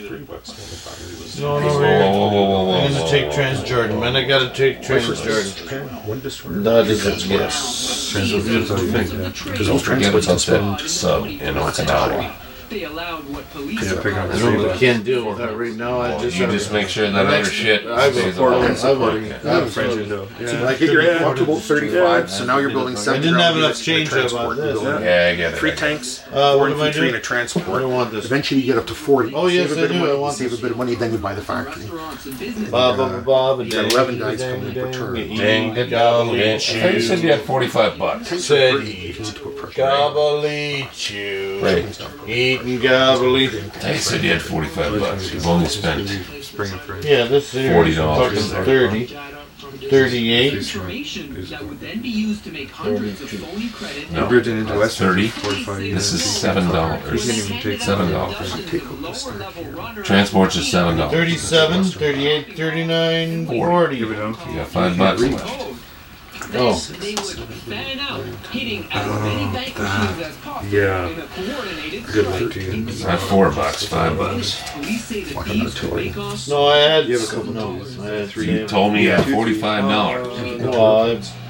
going over Whoa, here. whoa, whoa, whoa, whoa, I'm gonna whoa, take whoa. Transjordan, man. I gotta take Transjordan. Japan, one destroyer. That is a yes. Because those Forget transports about can that spend. sub in Okinawa. They allowed what police Yeah, pick up I the really three can't deal with that right now. I just You just make sure that other shit I will stays support alone. it. I will. Okay. I will French support it. Indo. Like get your up to about thirty-five, so now you're building I seven. didn't have ground enough units and a change up on transport. this. You're building Yeah, I get it. Three tanks, Uh, four what am I infantry, doing? and a I transport. don't want this. Eventually, you get up to forty. Oh, You yes, save a I bit of do. I money, want Save a this. bit of money, then you buy the factory. restaurants and business. Bob, Bob, Bob, You got eleven guys coming in per turn. Ding, ding, dong, ding. I thought you said you had forty-five bucks. Tanks Said are free. You need to put pressure. Gobbly chew. Right. Eating gobbly. I said you had forty-five bucks. You've only spent. Spring and Friday. Yeah, this here forty is dollars. fucking thirty. thirty-eight. Information that would then be used to make hundreds of phony credit. No. Bridging into West thirty. forty-five. This is seven dollars. Seven dollars. Transport. Transport's is seven dollars. thirty-seven, thirty-eight, thirty-nine, forty. Give it up. You got five bucks left. Oh. They would fan out, hitting as many bank machines as possible Yeah. in a coordinated Good strike. luck to you. Not four bucks, five bucks. Police say the thieves could make off No, I had You have a couple no. I had You three. told me you had forty-five dollars. Well, I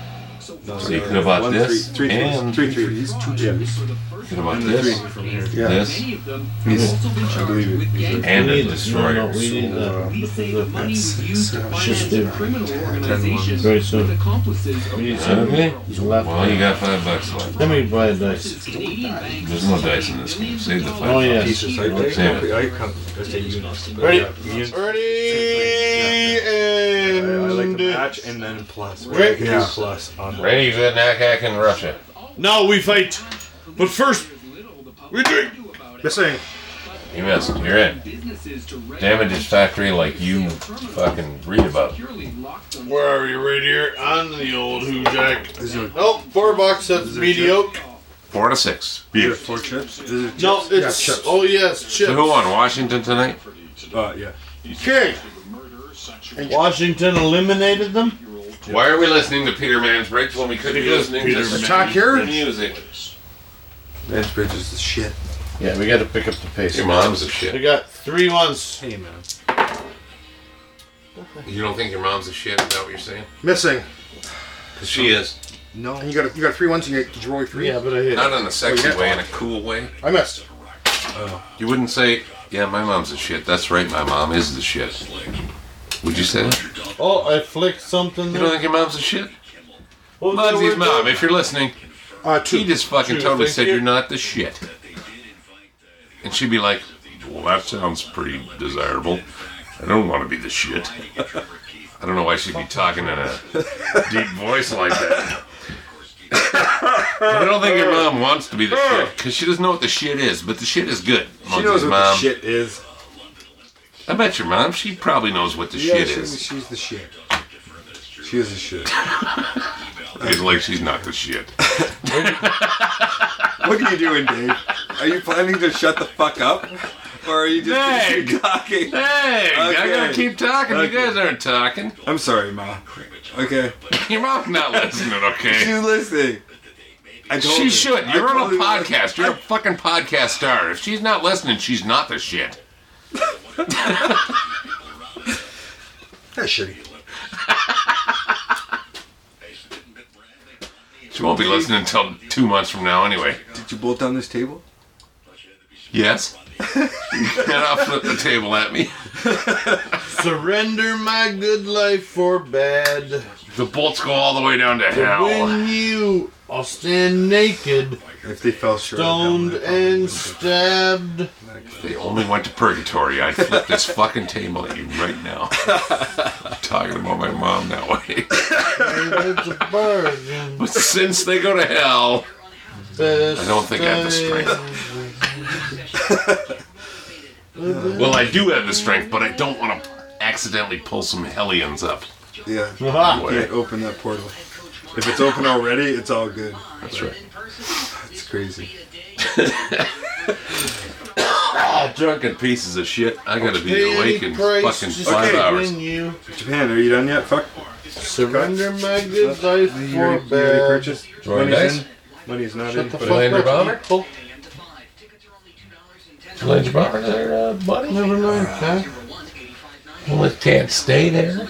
So you could have bought One, this three, three, and three, three. These two twos. could have bought And the this, three from here. Yeah. this, He's, I believe it. He's a, and We a need- destroyer. no, no, we need uh, We say the money that's- used to that's- finance Just criminal organizations Very soon. with accomplices of We need crime. Okay. He's left. Well, you got five bucks left. Let me buy a dice. Canadian banks There's no dice in this game. Save the five Oh, yeah. bucks. Jesus, I take, Save it. I come, I say units. but Ready? yeah, units. Ready I, I like and to match and then plus. Ready? I can do plus on that. Ready, Vietnam and Russia. now we fight. But first, we drink. Missing. You missed. You're in. Damages factory like you fucking read about. Where are you? Right here on the old Hoojack. Is it, Nope, four bucks. That's Is it mediocre. Four to six. is it four chips? Is it chips? No, Yeah, it's chips. oh yes, chips. So who won? Washington tonight? Uh, yeah. Okay. Washington eliminated them. Why are we listening to Peter Mansbridge when we could be Because listening Peter to Man- Attack here? the music? Mansbridge is the shit. Yeah, we got to pick up the pace. Your mom's a We shit. got three ones. Hey, man. You don't think your mom's a shit? Is that what you're saying? Missing. Because she is. No. And you got a, you got three ones. And you, did you roll your three? Yeah, but I hit. Not in a sexy Oh, yeah. way, in a cool way. I missed. You wouldn't say, yeah, my mom's a shit. That's right, my mom is the shit. Would you say that? Oh, I flicked something You there. don't think your mom's a shit? What was that Mugsy's word mom, there? if you're listening, Uh, two. he just fucking Two, totally thank said you. you're not the shit. And she'd be like, well, that sounds pretty desirable. I don't want to be the shit. I don't know why she'd be talking in a deep voice like that. I don't think your mom wants to be the shit, because she doesn't know what the shit is, but the shit is good. She knows Mugsy's what mom. the shit is. I bet your mom, she probably knows what the Yeah, shit she's, is. she's the shit. She is the shit. It's like she's not the shit. What are you doing, Dave? Are you planning to shut the fuck up? Or are you just gonna Hey! keep talking? Hey, I Okay. gotta keep talking. Okay. You guys aren't talking. I'm sorry, Ma. Okay. Your mom's not listening, okay? She's listening. I told She her. should. I You're on a told her- podcast. You're a fucking podcast star. If she's not listening, she's not the shit. That's shitty. She won't be listening until two months from now anyway. Did you bolt down this table? Yes? And I'll flip the table at me. Surrender my good life for bad. The bolts go all the way down to hell. When you, I'll stand naked, If they fell short of stoned hell, they and stabbed. If they only went to purgatory, I'd flip this fucking table at you right now. I'm talking about my mom that way. It's a bargain. But since they go to hell, Best I don't think I have the strength. Well, I do have the strength, but I don't want to accidentally pull some hellions up. Yeah. Ah. You can't open that portal. If it's open already, it's all good. That's right. It's crazy. Ah, drunken pieces of shit. I gotta be Pay awake any in price fucking just five to hours. win you. Japan, are you done yet? Fuck. Surrender my good life You for already, you already bad. purchased? Roll Money's dice? in? Money's not in. Shut the but- fuck Land your bomber? up, people. Land your bomber there, uh, buddy? Never mind, Cat. Well, it can't stay there.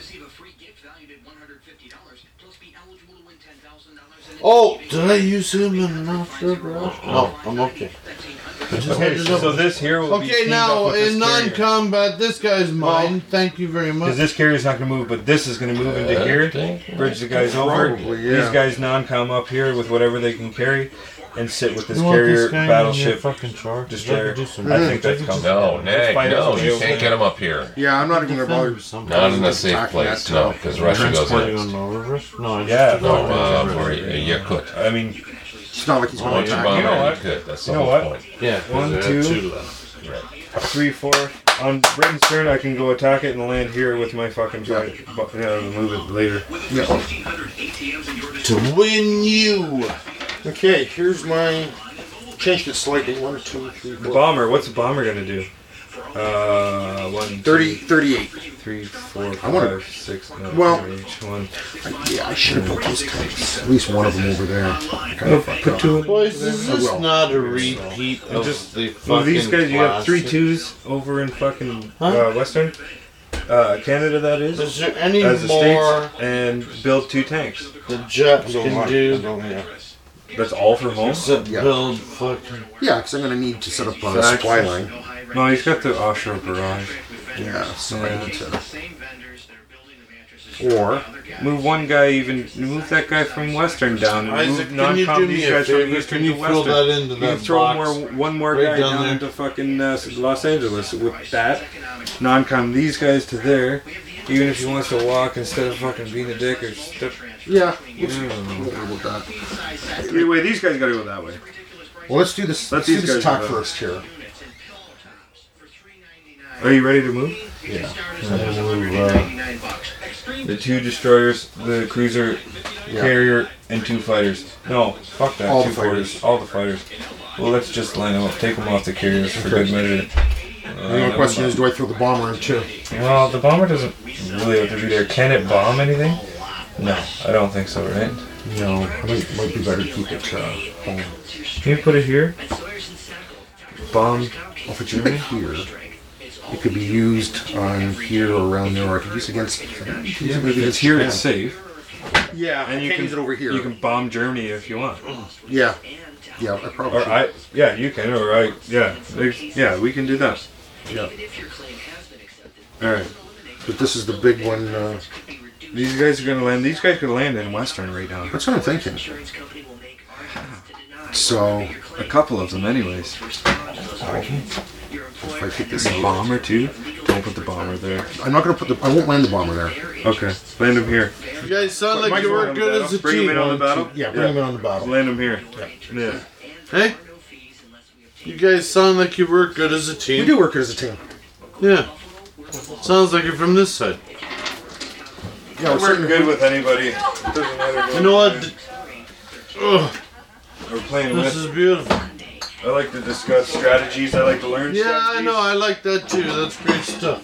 Oh, did I use him in an offshore garage? No, I'm okay. I just Okay, headed up. so this here will be Okay, teamed up now with this in carrier. non-combat, this guy's mine. Thank you very much. Because this carrier's not going to move, but this is going to move into here, bridge the guys over. Probably, yeah. These guys non-com up here with whatever they can carry, and sit with this You want carrier this guy in battleship your fucking charge? destroyer. Do some- I think that's coming. No, Nag, Fight no, us you over can't there. get him up here. Yeah, I'm not even gonna bother. Not in a safe Attacking place, that no, tunnel. because Russia goes Transporting in. on the rivers? No, I Yeah, just No, no, um, or Yakut. I mean, It's not like he's going Once to you attack. bomb You know it, what? you could. That's the You know whole what? point. Yeah, One, I had two. two left. three, four. On Britain's turn, I can go attack it and land here with my fucking fight. But, you know, move it later. To win you. Okay, here's my. Changed it slightly. One, two, three, The four. bomber, what's the bomber going to do? Uh, one, thirty, two, thirty-eight. three, four, I wanna- five, six, no, Well- three each one. Yeah, I should have put those tanks. At least one of them over there. Kind of fucked Put up. two in. Boys, is I this will. not a repeat of just- the fucking Well, these guys, you have three classic? twos over in fucking Huh? uh, Western. uh, Canada that is, Is there any as the more States, and build two tanks. the Jets I'm going can on. do? I'm going here. That's all for home? Except Yeah. build fucking. Yeah, because I'm going to need to set up a Facts. supply line. No, he's got the offshore barrage. Yeah, so I need to. Or move one guy, even move that guy from Western down, and Isaac, move can you non-com do me these a guys from favor? Eastern Can you to fill Western. that into You that can throw box more, one more right guy down down, there? into fucking uh, Los Angeles with that. Non-com these guys to there, even if he wants to walk instead of fucking being a dick or stuff. Yeah, we'll see. We'll worry about that. Either way, these guys gotta go that way. Well, let's do this. Let's, Let's do these this guys attack go. first here. Are you ready to move? Yeah. The two destroyers, the cruiser, Yeah. carrier, and two fighters. No, fuck that. All two the fighters. fighters. All the fighters. Well, let's just line them up. Take them off the carriers for good measure. The only question is, do I throw the bomber in too? Well, the bomber doesn't really have to be there. Can it bomb anything? No, I don't think so, right? No, it might, might be better to keep it uh, home. Can you put it here? Bomb. Well, if it's right here, it could be used on here or around there, or I could use it against. Yeah, but if it's here, it's safe. Yeah, And I you can't can use it over here. You can bomb Germany if you want. Yeah, yeah, I probably Or should. I, yeah, you can. Or I, yeah, They- yeah, we can do that. Yeah, All right. but this is the big one. Uh, These guys are gonna land. These guys could land in Western right now. that's what I'm thinking. So, A couple of them, anyways. if I pick this up, Bomber too. Don't put the bomber there. I'm not gonna put the. I won't land the bomber there. Okay, land him here. You guys sound like Might you go were on good the as a Bring him team. in on the battle. Yeah, bring him in on the battle. Land him here. Yeah. Hey? You guys sound like you work good as a We team. do work as a team. Yeah. Sounds like you're from this side. Yeah, we're We're certainly good with anybody. It doesn't matter. You know what? Ugh, We're playing this with. is beautiful. I like to discuss strategies. I like to learn. Yeah, I strategies. know. I like that too. That's great stuff.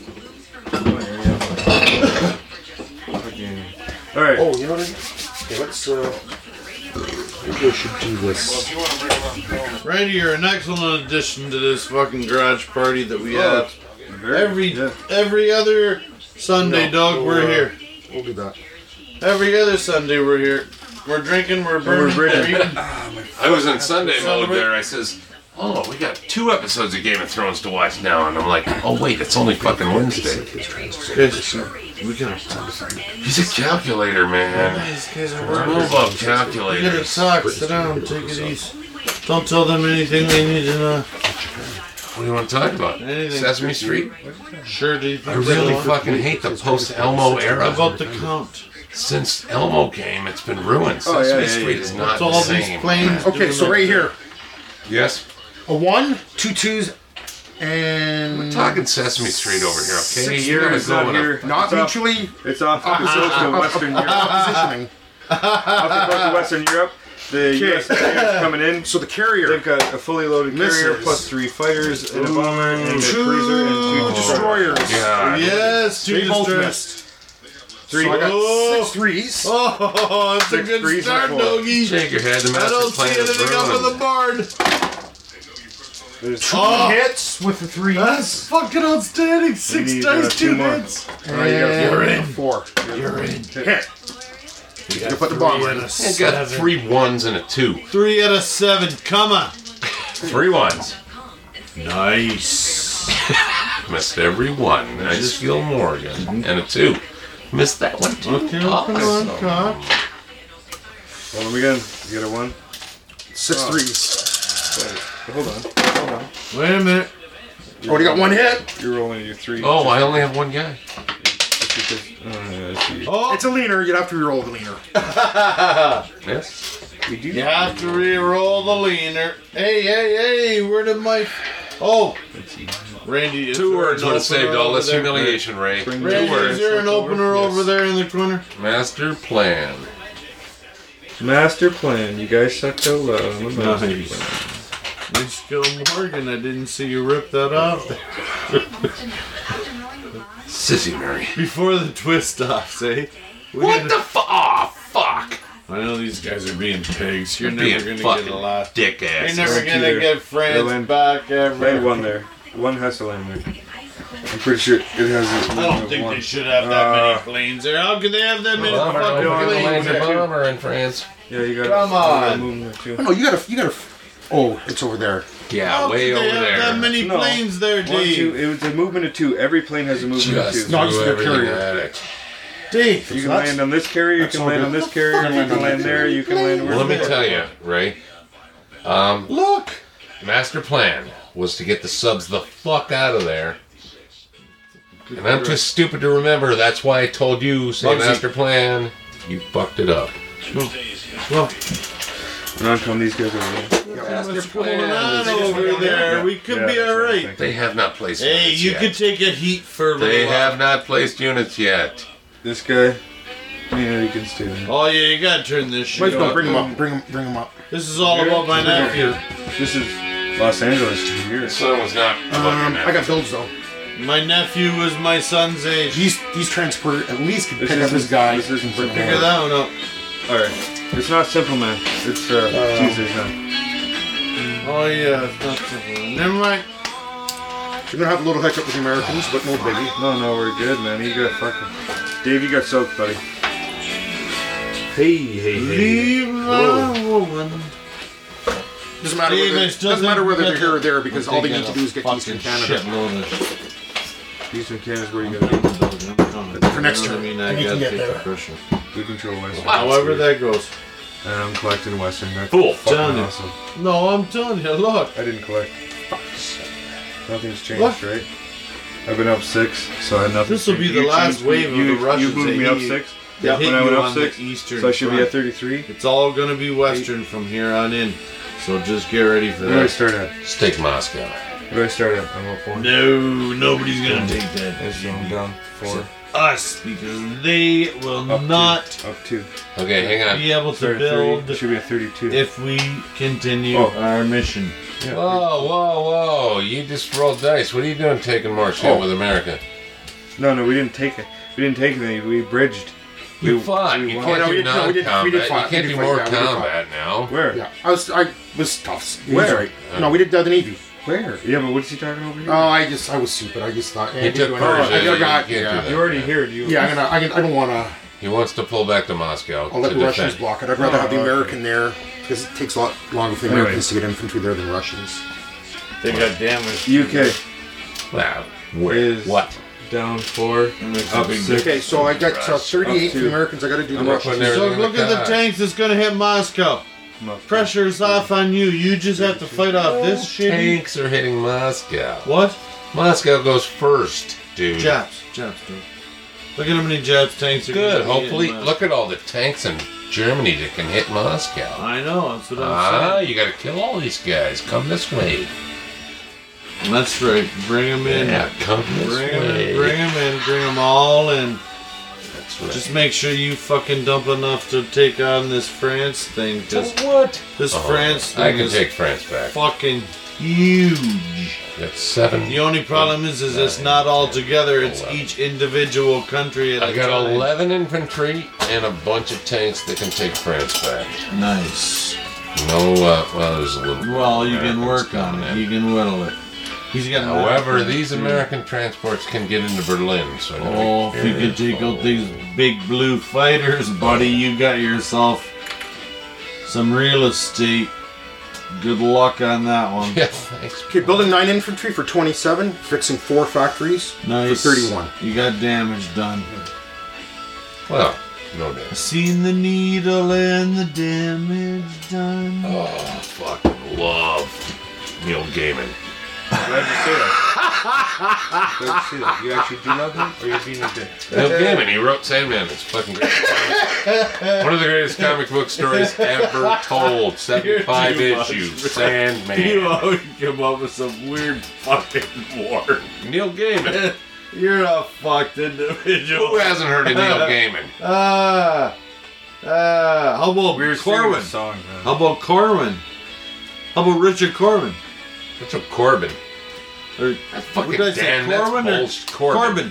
All right. Oh, you know what I mean? Okay, let's, uh... Maybe I should do this. Randy, you're an excellent addition to this fucking garage party that we have. Every Yeah. every other Sunday, No, dog, we'll, we're uh, here. We'll do that. Every other Sunday, we're here. We're drinking, we're burning, We're we're ready. eating. I was in Sunday mode there. I says, "Oh, we got two episodes of Game of Thrones to watch now," and I'm like, "Oh wait, it's only fucking Wednesday." Yes, we can. He's a calculator, man. These guys are I working. know about You gotta calculators. talk. Sit down. Take it easy. Don't tell them anything they need to know. What do you want to talk about? Anything. Sesame Street? Sure, do you I think really so? fucking hate the post-Elmo era. About the count. Since Elmo came, it's been ruined. Oh, yeah, Sesame yeah, Street yeah, is yeah. not What's the all these same. planes Okay, doing so up right there? here. Yes? A one, two twos, and... We're talking Sesame Street over here, okay? Six You're gonna years go out in a- here. Not It's off, mutually it's off the coast of Western Europe. positioning. Off the coast of Western Europe. The U S is coming in. So the carrier, They've got a fully loaded carrier Misses. plus three fighters and a bomber and a two cruiser and two destroyers. destroyers. Yeah. Yes, two They both destroyers. missed. So I got Oh. six threes. Oh, that's a Six good threes start, and four. doggy. Shake your head, the I master don't plan see is anything up on the ruined. board. There's Two Oh. hits with the threes. That's fucking outstanding. Six need, uh, dice, two two more. hits. And You're in. Four. You're in. Hit. You gotta put the bomber in. I got three ones and a two. Three out of seven. Come on. Three ones. Nice. Missed every one. I just feel Morgan. And a two. Missed that one too. Okay, come on, Awesome. cock. Well, we got you got a one. Six threes. Hold on. Hold on. Wait a minute. Oh, you got one hit. You're rolling your three. Oh, I only have one guy. Just because, uh, I see. Oh, It's a leaner. You'd have to re-roll the leaner. Yes. We do. you have to re-roll the leaner. Hey, hey, hey, where did my... Oh, Randy, is Two there words an would have saved opener all over this there? humiliation, Ray. Bring Two the- Randy, is words. there an opener Yes. over there in the corner? Master plan. Master plan. You guys sucked out loud. I'm a master Nice. plan. Nice go, Morgan. I didn't see you rip that off Sissy Mary. before the twist offs, eh? We What gotta- the fu- Oh, fuck. I know these guys are being pigs. You're Being never gonna fucking get a laugh. dick You're ass. never Thank gonna you. get friends Land- back ever. Land one there. One has to land there. I'm pretty sure it has. A I don't think one. they should have that Uh, many planes there. How can they have that many Bomber, fucking don't fucking land planes a there? bomber in France. Yeah, you got. Come on. Move there too. Oh, you gotta, you gotta. Oh, it's over there. Yeah, How way can they over have there. that many No. planes there, One, two. Dave? It was a movement of two. Every plane has a movement Just of two. No, it's threw the everything carrier. at it. Dave, You can That's- land on this carrier. You that's can all land good. on this What the carrier. fuck You am I can land doing? there. You can land. Well, let me wherever. tell you, Ray. Um, look. master plan was to get the subs the fuck out of there. And I'm too stupid to remember. That's why I told you, say Bugsy. master plan. You fucked it up. Well, Non-com, these guys over there. Master what's going plan on is- over there? Yeah. We could Yeah, be that's what I'm alright. thinking. They have not placed Hey, units you yet. could take a heat for a little They while. have not placed units yet. This guy. Yeah, you can stay there. Oh yeah, you gotta turn this shit Might as well off. bring him up. Bring him, bring him up. This is all about my nephew. This is Los Angeles here. The son was not Um, looking I at got builds though. My nephew was my son's age. He's he's transported. At least can This pick up isn't- his guy. this isn't Bring him Figure over. that one out. All right. It's not Simple Man. It's uh, Tuesdays now. Oh yeah, it's not simple. Never mind. You're gonna have a little hiccup with the Americans, but no biggie. No, no, we're good, man. You got fucking. Dave, you got soaked, buddy. Hey, hey, hey. Leave my woman. Doesn't matter Dave, I whether still doesn't matter think whether we they're got here or the- there because all they They need got to do is get to fucking Eastern Canada. shitload of Eastern Canada's where you gotta be. For next You know what turn, I mean, I and you gotta can get take there. the pressure. We control Western. However that goes. And I'm collecting Western. That's Fool. fucking Done it. awesome. No, I'm telling you, look. I didn't collect. Nothing's changed, What? right? I've been up six, so I had nothing. This'll be changed. the You last changed- wave of you, the Russians You moved that me up hit- six. that hit when I you went up on the six, eastern so I should be front. at thirty-three. It's all gonna be Western from here on in. So just get ready for Where do I that. start at? Steak Moscow. Where do I start at? I'm up four. No, nobody's gonna take that. That's I'm down four. Us, because they will Up not two. Up two. Okay, hang on. be able to Start at build thirty. Should be at thirty-two. if we continue Oh. our mission. Yeah. Whoa, whoa, whoa. You just rolled dice. What are you doing taking more shit Oh. with America? No, no, we didn't take it. We didn't take anything. We bridged. You we, fought. we You won. can't no, we do didn't- no, we didn't- we did non-combat. fight. You can't We do did more fight, yeah, we did combat now. Where? Yeah, I was I was tough. He was Where? right. No, we did uh, the Navy. Where? Yeah, but what's he talking over here? Oh, I just I was stupid. I just thought. Yeah, He I didn't took do anything. Persia. I You forgot. can't do Yeah, that. you already here. You. yeah. I'm gonna. I, I don't want to. He wants to pull back to Moscow I'll let to the Russians defend. block it. I'd rather Oh, have the okay. American there because it takes a lot longer for the Anyway. Americans to get infantry there than Russians. They got damaged. U K Wow. Where? is What? down four. Up six. Okay, so I got uh, thirty-eight Up for two. the Americans. I got to do the I'm up Russians. on there. So Everything look like at the that. tanks that's gonna hit Moscow. Pressure's off on you. You just have to fight off this shitty. Tanks are hitting Moscow. What? Moscow goes first, dude. Japs. Japs, dude. Look at how many Japs tanks are Good. gonna be Hopefully, hitting look at all the tanks in Germany that can hit Moscow. Moscow. I know. That's what I'm Ah, saying. you gotta kill all these guys. Come this way. That's right. Bring them in. Yeah, come this Bring them way. in. Bring them in. Bring them all in. That's right. Just make sure you fucking dump enough to take on this France thing. Cause what? this Oh, France thing I can is take France back. fucking huge. That's seven. The only problem is, is it's not all together. It's each individual country at I a got time. eleven infantry and a bunch of tanks that can take France back. Nice. No, uh, well, there's a little. Well, you can Americans work on coming it. in. You can whittle it. He's got. However, these American transports can get into Berlin, so I gotta Oh, be if you could take out these big blue fighters, buddy, you got yourself some real estate. Good luck on that one. Yeah, thanks. Okay, building nine infantry for twenty-seven. Fixing four factories Nice. for thirty-one. You got damage done. Well, no damage. Seen the needle and the damage done. Oh, fucking love Neil Gaiman. Glad you say that. Glad you say that. You actually do love him, or you're being a dick? Neil Gaiman, he wrote Sandman. It's fucking great. One of the greatest comic book stories ever told. seventy-five You're too issues. much. Sandman. You always come up with some weird fucking word. Neil Gaiman. You're a fucked individual. Who hasn't heard of Neil Gaiman? Ah, ah. How about We were singing Corwin? a song, man. How about Corwin? How about Richard Corwin? What's up, Corbin? Or That's fucking what did I say? Dan. Corwin or That's Corbin. Corbin?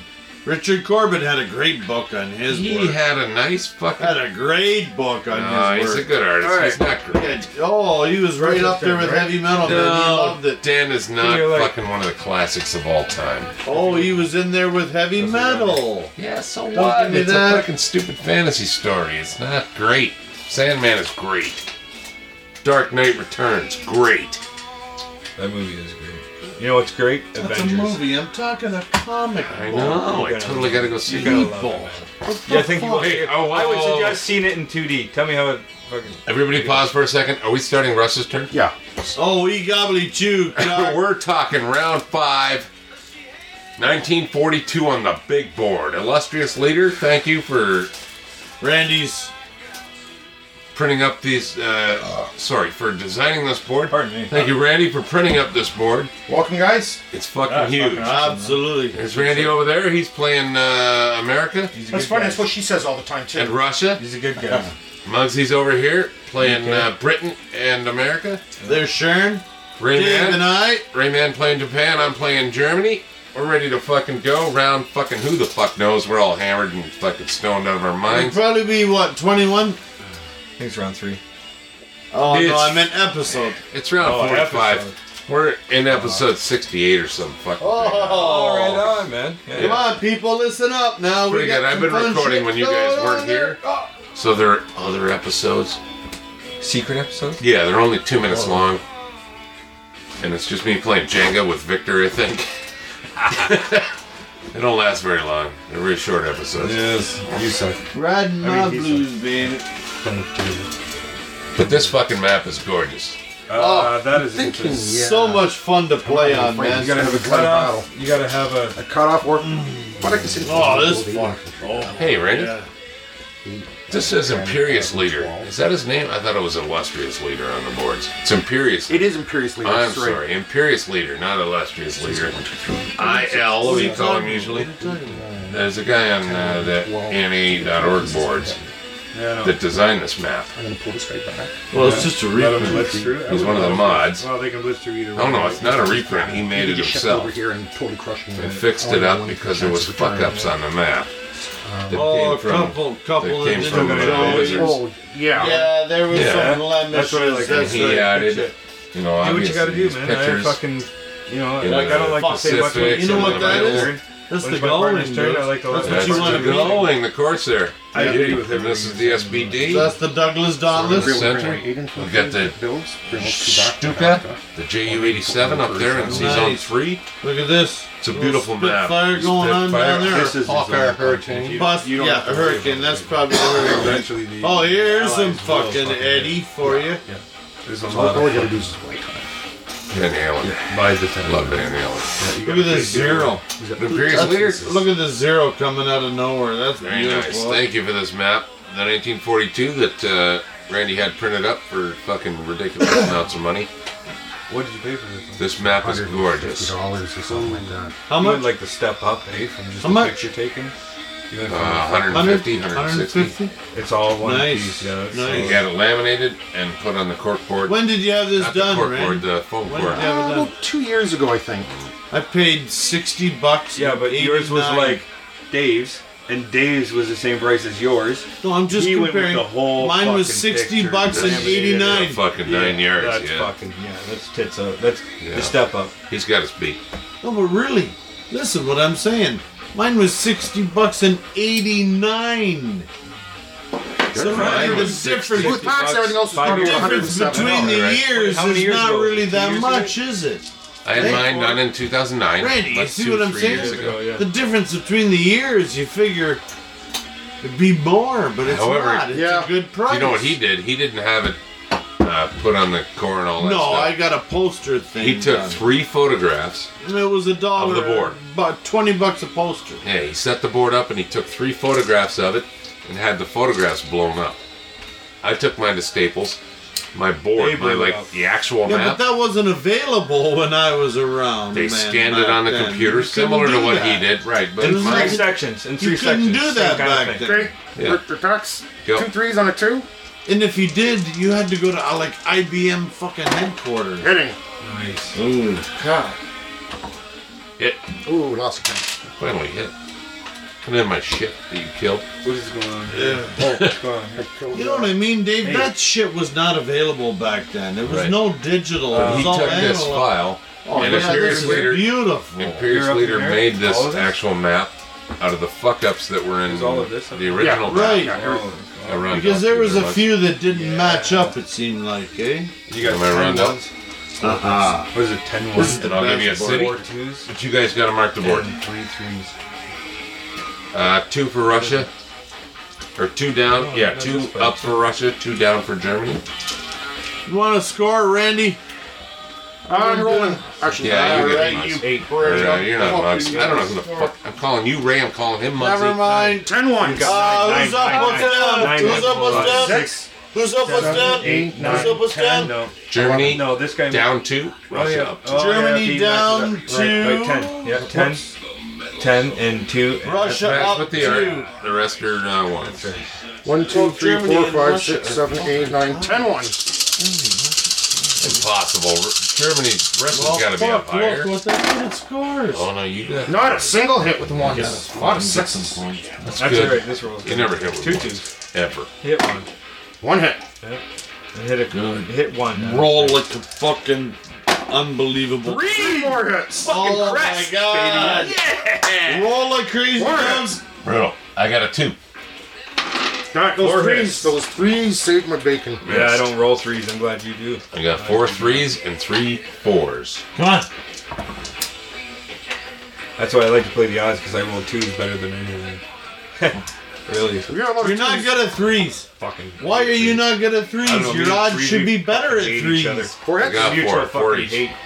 Richard Corbett had a great book on his He work. had a nice fucking. Had a great book on No, his he's work. a good artist. All right. He's not great. Yeah, oh, he was right up there with right? heavy metal. Man. He No, loved it. Dan is not You're like- fucking one of the classics of all time. Oh, he was in there with heavy metal. Yeah, so Don't what? give me It's that. a fucking stupid fantasy story. It's not great. Sandman is great. Dark Knight Returns, great. That movie is great. You know what's great? That's Avengers. a movie. I'm talking a comic I book. know. I gotta- totally gotta go see you gotta it. love People. Yeah, I think you. Hey, oh, I would oh, oh. suggest seeing it in two D. Tell me how it fucking. Everybody pause for a second. Are we starting Russ's turn? Yeah. Oh, we gobbly chew. We're talking round five. nineteen forty-two on the big board. Illustrious leader, thank you for Randy's. printing up these, uh, sorry, for designing this board. Pardon me. Thank you, Randy, for printing up this board. Welcome, guys. It's fucking Yeah, it's huge. fucking awesome. Absolutely. There's Randy over there. He's playing uh, America He's a That's good funny. guy. That's what she says all the time too. and Russia. He's a good guy. Muggsy's over here playing uh, Britain and America. There's Sharon. Dave and Rayman, I. Rayman playing Japan. I'm playing Germany. We're ready to fucking go. Round fucking who the fuck knows. We're all hammered and fucking stoned out of our It'll minds. probably be what, twenty-one? I think it's round three. Oh It's- no, I meant episode. It's round Oh, forty-five. episode. We're in episode sixty-eight or something fucking thing. Oh, right Oh, on, man. Yeah. come on, people, listen up now. Pretty we got good. I've some been fun recording shit when you guys going weren't on there. here. So there are other episodes. Secret episode? Yeah, they're only two minutes long. And it's just me playing Jenga with Victor, I think. They don't last very long. They're really short episodes. Yes. You suck. Riding I my mean, he's blues, baby. But this fucking map is gorgeous. Uh, that is thinking- interesting. Yeah. So much fun to play on, man. You gotta have a cutoff. You gotta have a. A cutoff or what I consider. Oh, this is fun. Hey, Randy. This says Imperious Leader. Is that his name? I thought it was Illustrious Leader on the boards. It's Imperious. It is Imperious Leader. I'm that's right. sorry. Imperious Leader, not Illustrious Leader. I L, we call him usually. There's a guy on uh, the N A dot org boards Yeah, no. that designed this map. I'm gonna pull this right back. Well, it's just a Let him reprint. blitz through. He's one of the mods. Well, they can blitz through either way. Oh no, it's not a reprint. He made You it just shipped over himself here and totally crushed me. and fixed it up because there was fuck ups on the map. That Oh, a came from. couple, couple that that came didn't from, uh, enjoy. Wizards. Oh, yeah. Yeah, there was Yeah. some blemishes. That's what I like. That's He right. added, you know, Do what you gotta obviously do, these man. I pictures. fucking, you know, in like I don't the like to say much when Pacific, You know in what the that is? Western. That's When the it's my partner's going. turn, dude. I like to let That's them what That's you do want the to be. glowing, the Corsair. I agree with And everything this is you're the S saying. B D. That's the Douglas Dauntless. Center. We've got the Stuka, the J U eighty-seven up there in Season Nice. three. Look at this. It's a beautiful map. Spitfire going on down there. This is Hawkeye his own Hurricane. content. Bus- You don't yeah, have to a worry hurricane. about That's it. probably the hurricane. Eventually, the Oh, here's some Allies will fucking fucking Eddie for you. There's a All lot we of gotta do is wait time. Van Halen. by the time. Love Van Halen. Look at this zero. Imperious Leader. That's- Look at the zero coming out of nowhere. That's Very beautiful. nice. Thank you for this map. The nineteen forty-two that uh, Randy had printed up for fucking ridiculous amounts of money. What did you pay for this one? This map is gorgeous. fifty dollars or something like that. How You much? went like the step up, eh? From just How a much? picture taken. You went Uh, from one fifty, one sixty. it's all one Nice. piece. Yeah, that's Nice. He had it laminated and put on the corkboard. When did you have this Not the done, corkboard, Rand? the foam When board. did you have Uh, it done? about two years ago, I think. I paid sixty bucks. Yeah, and but yours was eighty-nine. like Dave's, and Dave's was the same price as yours. No, I'm just he went with comparing. the whole. Mine was fucking sixty picture. bucks and Laminated. eighty-nine. Fucking nine Yeah, yards, That's yeah. fucking yeah. That's tits up. That's Yeah. the step up. He's got his beat. No, but really, listen what I'm saying. Mine was sixty bucks and eighty-nine. So Mine really the was difference, sixty. With tax, everything else was Five probably years. one hundred difference seven between the right? years How many is years not ago? really Two that years ago? much, is it? I had Hey, mine or- done in two thousand nine. Randy, you About see two, what I'm three saying? years ago. Yeah. The difference between the years, you figure it'd be more, but it's However, not. It's yeah. a good price. You know what he did? He didn't have it uh, put on the core and all that No, stuff. I got a poster thing. He took done. three photographs. And it was a dollar. Of the board. About twenty bucks a poster. Yeah, he set the board up and he took three photographs of it and had the photographs blown up. I took mine to Staples. My board, They my blew it like up. the actual Yeah, map. but that wasn't available when I was around. They man, scanned it back on the then. computer, You similar couldn't to do what that. he did, right? But It was Three mine, like- sections. In three You couldn't sections. do same that kind of back thing. then. Okay. Yeah. Rick the Tux. Go. Two threes on a two. And if you did, you had to go to uh, like I B M fucking headquarters. Hitting. Nice. Ooh, God. hit, Ooh, lost again. finally hit. Put in my shit that you killed. What is going on? Yeah. Oh, what's going on? You know what I mean, Dave? Hey. That shit was not available back then. There was Right. no digital. Uh, it was he all took this analog. file, Oh, and yeah, Imperious this is Leader, beautiful. Imperious You're up Leader in there? made this All of this? actual map out of the fuck-ups that were in Is all of this up the there? original Yeah, right. map. Oh, I run Because up there to was a much. few that didn't match up, it seemed like, eh? you got Am I ten round up? ones? Uh-huh. What is it? Ten This ones? is the And I'll give you a best board. city, Four twos? but you guys got to mark the board. And three threes. Uh, two for Russia, or two down. Oh, Yeah, no, two that's fine. up for Russia, two down for Germany. You want to score, Randy? I'm rolling. Actually, Yeah, you uh, get you eight. Or, Uh, you're not fuck Mugs. you I don't know guys. who the fuck. I'm calling you Ray. I'm calling him Muggsy. Never mind. Ten ones. Uh, Nine, who's nine, up, nine, what's nine, down? nine, Who's nine, up, what's nine, down? Six, Who's up, what's seven, down? eight, Who's nine, up, what's ten. down? No. Germany No, this guy. down two. Oh, Russia yeah. up two. Oh, Germany yeah, he down matches up. Right, two. right, ten. Yeah, ten. Ten and two. and Russia That's up what they two. are. The rest are uh, ones. that's right. One, two, three, Germany four, and five, Russia. six, seven, eight, nine, ten ones. Impossible. R- Germany's Russia's Well, got to be up fuck, higher. look what that kid scores. Oh no, you got. Not a single hit with ones. A lot of sixes. That's That's good. right. This rolls. You never hit with two ones. twos. Ever. Hit one. One hit. Yep. And hit a Good. hit one. Roll like a fucking unbelievable. Three more hits. Oh crest, my god. Yeah. Roll like crazy. Four guns. Brutal. I got a two. Not those Four threes. hits. Those threes saved my bacon. Yeah, I don't roll threes. I'm glad you do. I got four threes and three fours. Come on. That's why I like to play the odds because I roll twos better than anything. Really? If you're, a lot of You're not twos- good at threes. Fucking. Why are you not good at threes? I don't know, me Your and odds threes, should we be better at hate each threes. other. Four I hits. got Mutual four. Four fucking each. hate.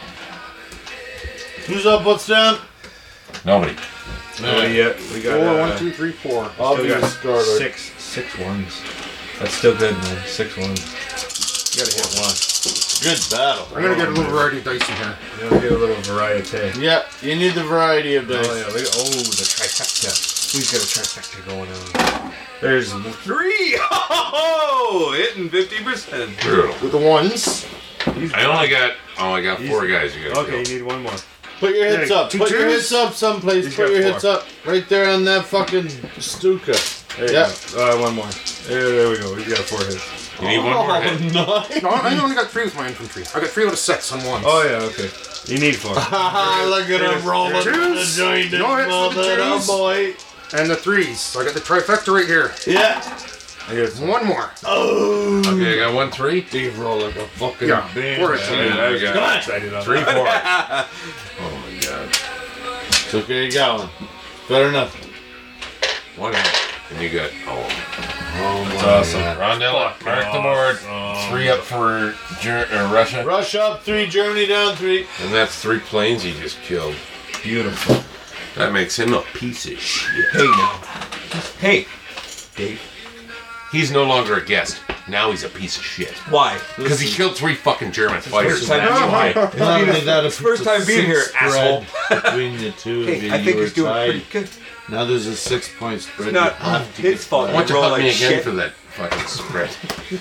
Who's up? What's down? Nobody. Oh yeah, we got. Four, uh, one, two, three, four. I'll still be got the starter. six, six ones. That's still good, man. Six ones. You gotta hit one. Good battle. I'm gonna get a little variety of dice in here. You gotta get a little variety. Yeah, you need the variety of Oh dice. yeah, look at, oh the trifecta. Who's got a trifecta going on? There's three. Oh, hitting fifty percent. Brutal. With the ones. I only got. Oh, I got four guys. You got. Okay, you need one more. Put your hits Hey, up. two Put your twos? hits up someplace. He's Put got your four. hits up. Right there on that fucking Stuka. There you Yeah. go. Uh, one more. There, there we go. He's got four hits. You need one more Oh, hit. nice. No, I only got three with my infantry. I got three out of six on ones. Oh yeah, okay. You need four. Haha, look at him rolling to the Twos. joint. No hits Well with the done, twos. boy. And the threes. So I got the trifecta right here. Yeah. I got some. One more. Oh. Okay, I got one three. Dave roll like a fucking Yeah, band. four hits. Yeah, I got Come on. excited on Three that. four. Oh my god. It's okay, you got one. Better than nothing. One hit. And you got. Oh. Oh my awesome. God. Rondella, mark the board. Three up for Ger- uh, Russia. Rush up three, Germany down three. And that's three planes he just killed. Beautiful. That makes him a piece of shit. Hey now. Hey, Dave. He's no longer a guest. Now he's a piece of shit. Why? Because he killed three fucking German fighters. First time That's being why. here. Not only that, it's First time being here, asshole. Between the two of you, Hey, I you think were he's doing tied. pretty good. Now there's a six point spread. It's not You have to his get fault. I want you to Roll hug like me again shit. for that fucking spread.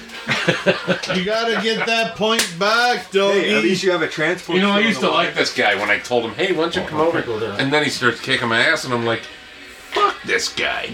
You gotta get that point back, doggy. Hey, at least you have a transport. You know, I still used on to the like line. this guy when I told him, hey, why don't you come over? And then he starts kicking my ass, and I'm like, fuck this guy.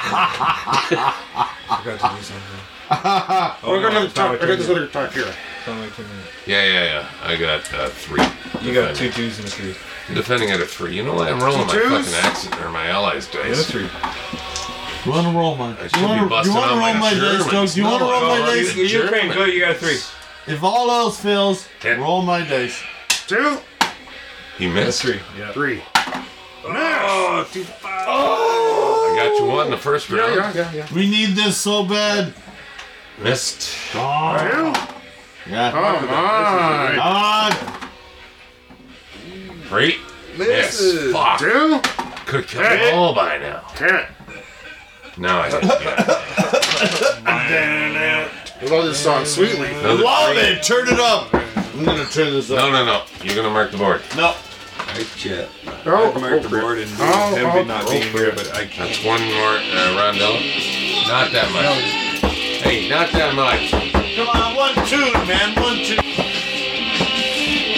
I forgot to do something. Oh, I got another top. I got this other top here. Something like two minutes. Yeah, yeah, yeah. I got uh, three. You got two twos and a three. Defending at a three. You know what? I'm rolling my Two fucking twos? accent or my allies And a dice. three. You wanna roll my? I should You be wanna, busting you wanna out roll my my dice, Germans. Doug? You wanna No, roll no, my no, dice? it's Ukraine, German. go. You got a three. If all else fails, Ten. roll my dice. Two, He That's missed. three. Yeah. three. Oh, two five. I got you one in the first round. Yeah, yeah, yeah, We need this so bad. Missed. yeah. Two. Yeah. Come on. Ah, Three. Miss. Misses. Fuck. Two. Could have killed them all by now. Ten. No, I didn't. Yeah. I love this song. Sweetly. Another love three. it. Turn it up. I'm gonna turn this No, up. no, no. You're going to mark the board. No. I chat. Oh, I marked the board and Oh, him oh, not oh, being here, but I can't. That's one more uh, Rondella. Not that much. Hey, not that much. Come on, one, two, man, one, two.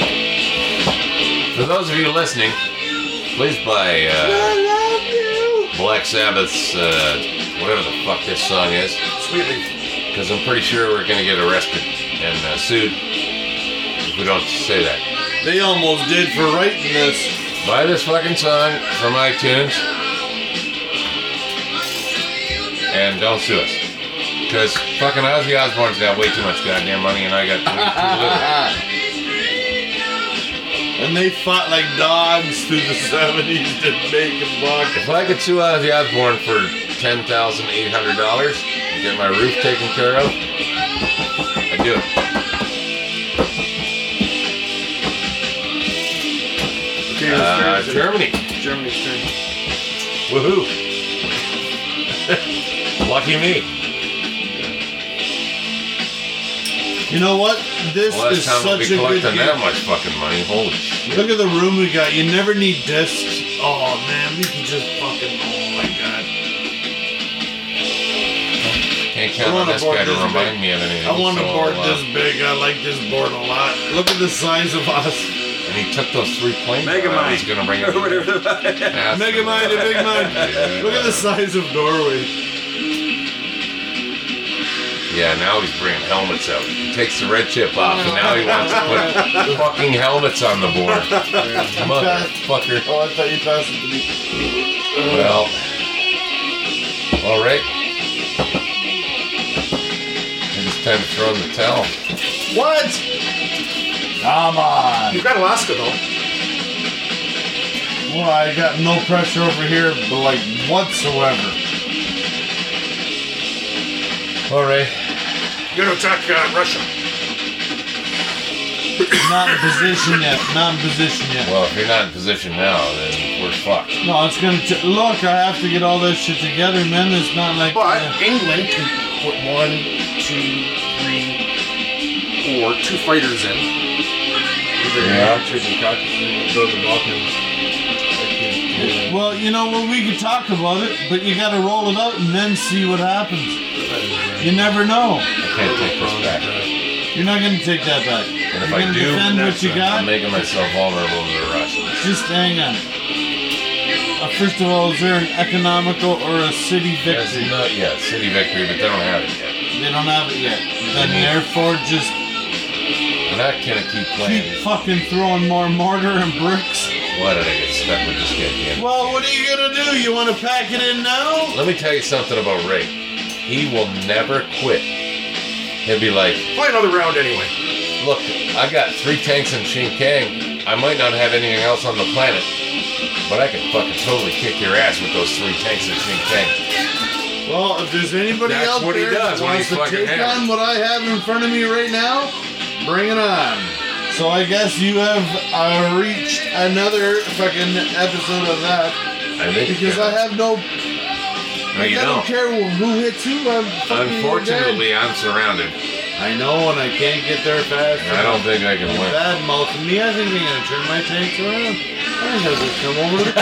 For those of you listening, please buy uh, Black Sabbath's, uh, whatever the fuck this song is. Sweet Leaf. Because I'm pretty sure we're gonna get arrested and uh, sued if we don't say that. They almost did for writing this. Buy this fucking song from iTunes and don't sue us. Because fucking Ozzy Osbourne's got way too much goddamn money and I got way too little. And they fought like dogs through the seventies to make a buck. If I could sue Ozzy Osbourne for ten thousand eight hundred dollars and get my roof taken care of, I'd do it. Okay, Uh, whose turn is it? Germany. Germany's turn. Woohoo. Lucky me. You know what? This Well, is last time we'll be such a good collecting game. that much fucking money. Holy shit. Look at the room we got. You never need discs. Oh man, we can just fucking. Oh my god. Can't I count on wanna this board guy to this remind big. me of anything. I want to so, board uh, this big. I like this board a lot. Look at the size of us. And he took those three planes. Megamind. out. He's gonna bring it. Yeah, Mega Mind and Big Mind. Yeah. Look at the size of Norway. Yeah, now he's bringing helmets out. He takes the red chip off, and now he wants to put fucking helmets on the board. Motherfucker. Oh, I thought you passed it to me. Well, all right. Maybe it's time to throw in the towel. What? Come on. You've got Alaska though. Well, I got no pressure over here, but like whatsoever. All right. You're gonna attack uh, Russia. Not in position yet. Not in position yet. Well, if you're not in position now, then we're fucked. No, it's gonna t- look. I have to get all this shit together, man. It's not like. But uh, England can put one, two, three, four, two fighters in. Yeah. Take the Caucasus and go to the Balkans. well, you know what? We could talk about it, but you got to roll it out and then see what happens. You never know. I can't take this back. You're not gonna take that back. And You're if I gonna do, defend what you I'm got. making myself vulnerable to the Russians. Just hang on. Uh, first of all, is there an economical or a city Yes, victory? not yet. City victory, but they don't have it yet. They don't have it yet. Then therefore, just I'm not gonna keep playing. keep fucking throwing more mortar and bricks. Why did I get stuck with this guy again? Well, what are you gonna do? You want to pack it in now? Let me tell you something about Ray. He will never quit. He'll be like, Play another round anyway. look, I got three tanks in Shinkang. I might not have anything else on the planet, but I can fucking totally kick your ass with those three tanks in Shinkang. Well, if there's anybody That's out what he there does that when wants he to fucking take hammers. on what I have in front of me right now, bring it on. So I guess you have uh, reached another fucking episode of that I think because I have no. No, you I don't don't. care who hits who. I'm fucking Unfortunately, I'm surrounded. dead. I know, and I can't get there fast. I don't think I can win. Bad mouthing me. I think I'm gonna turn my tanks around. I think I'll just come over to the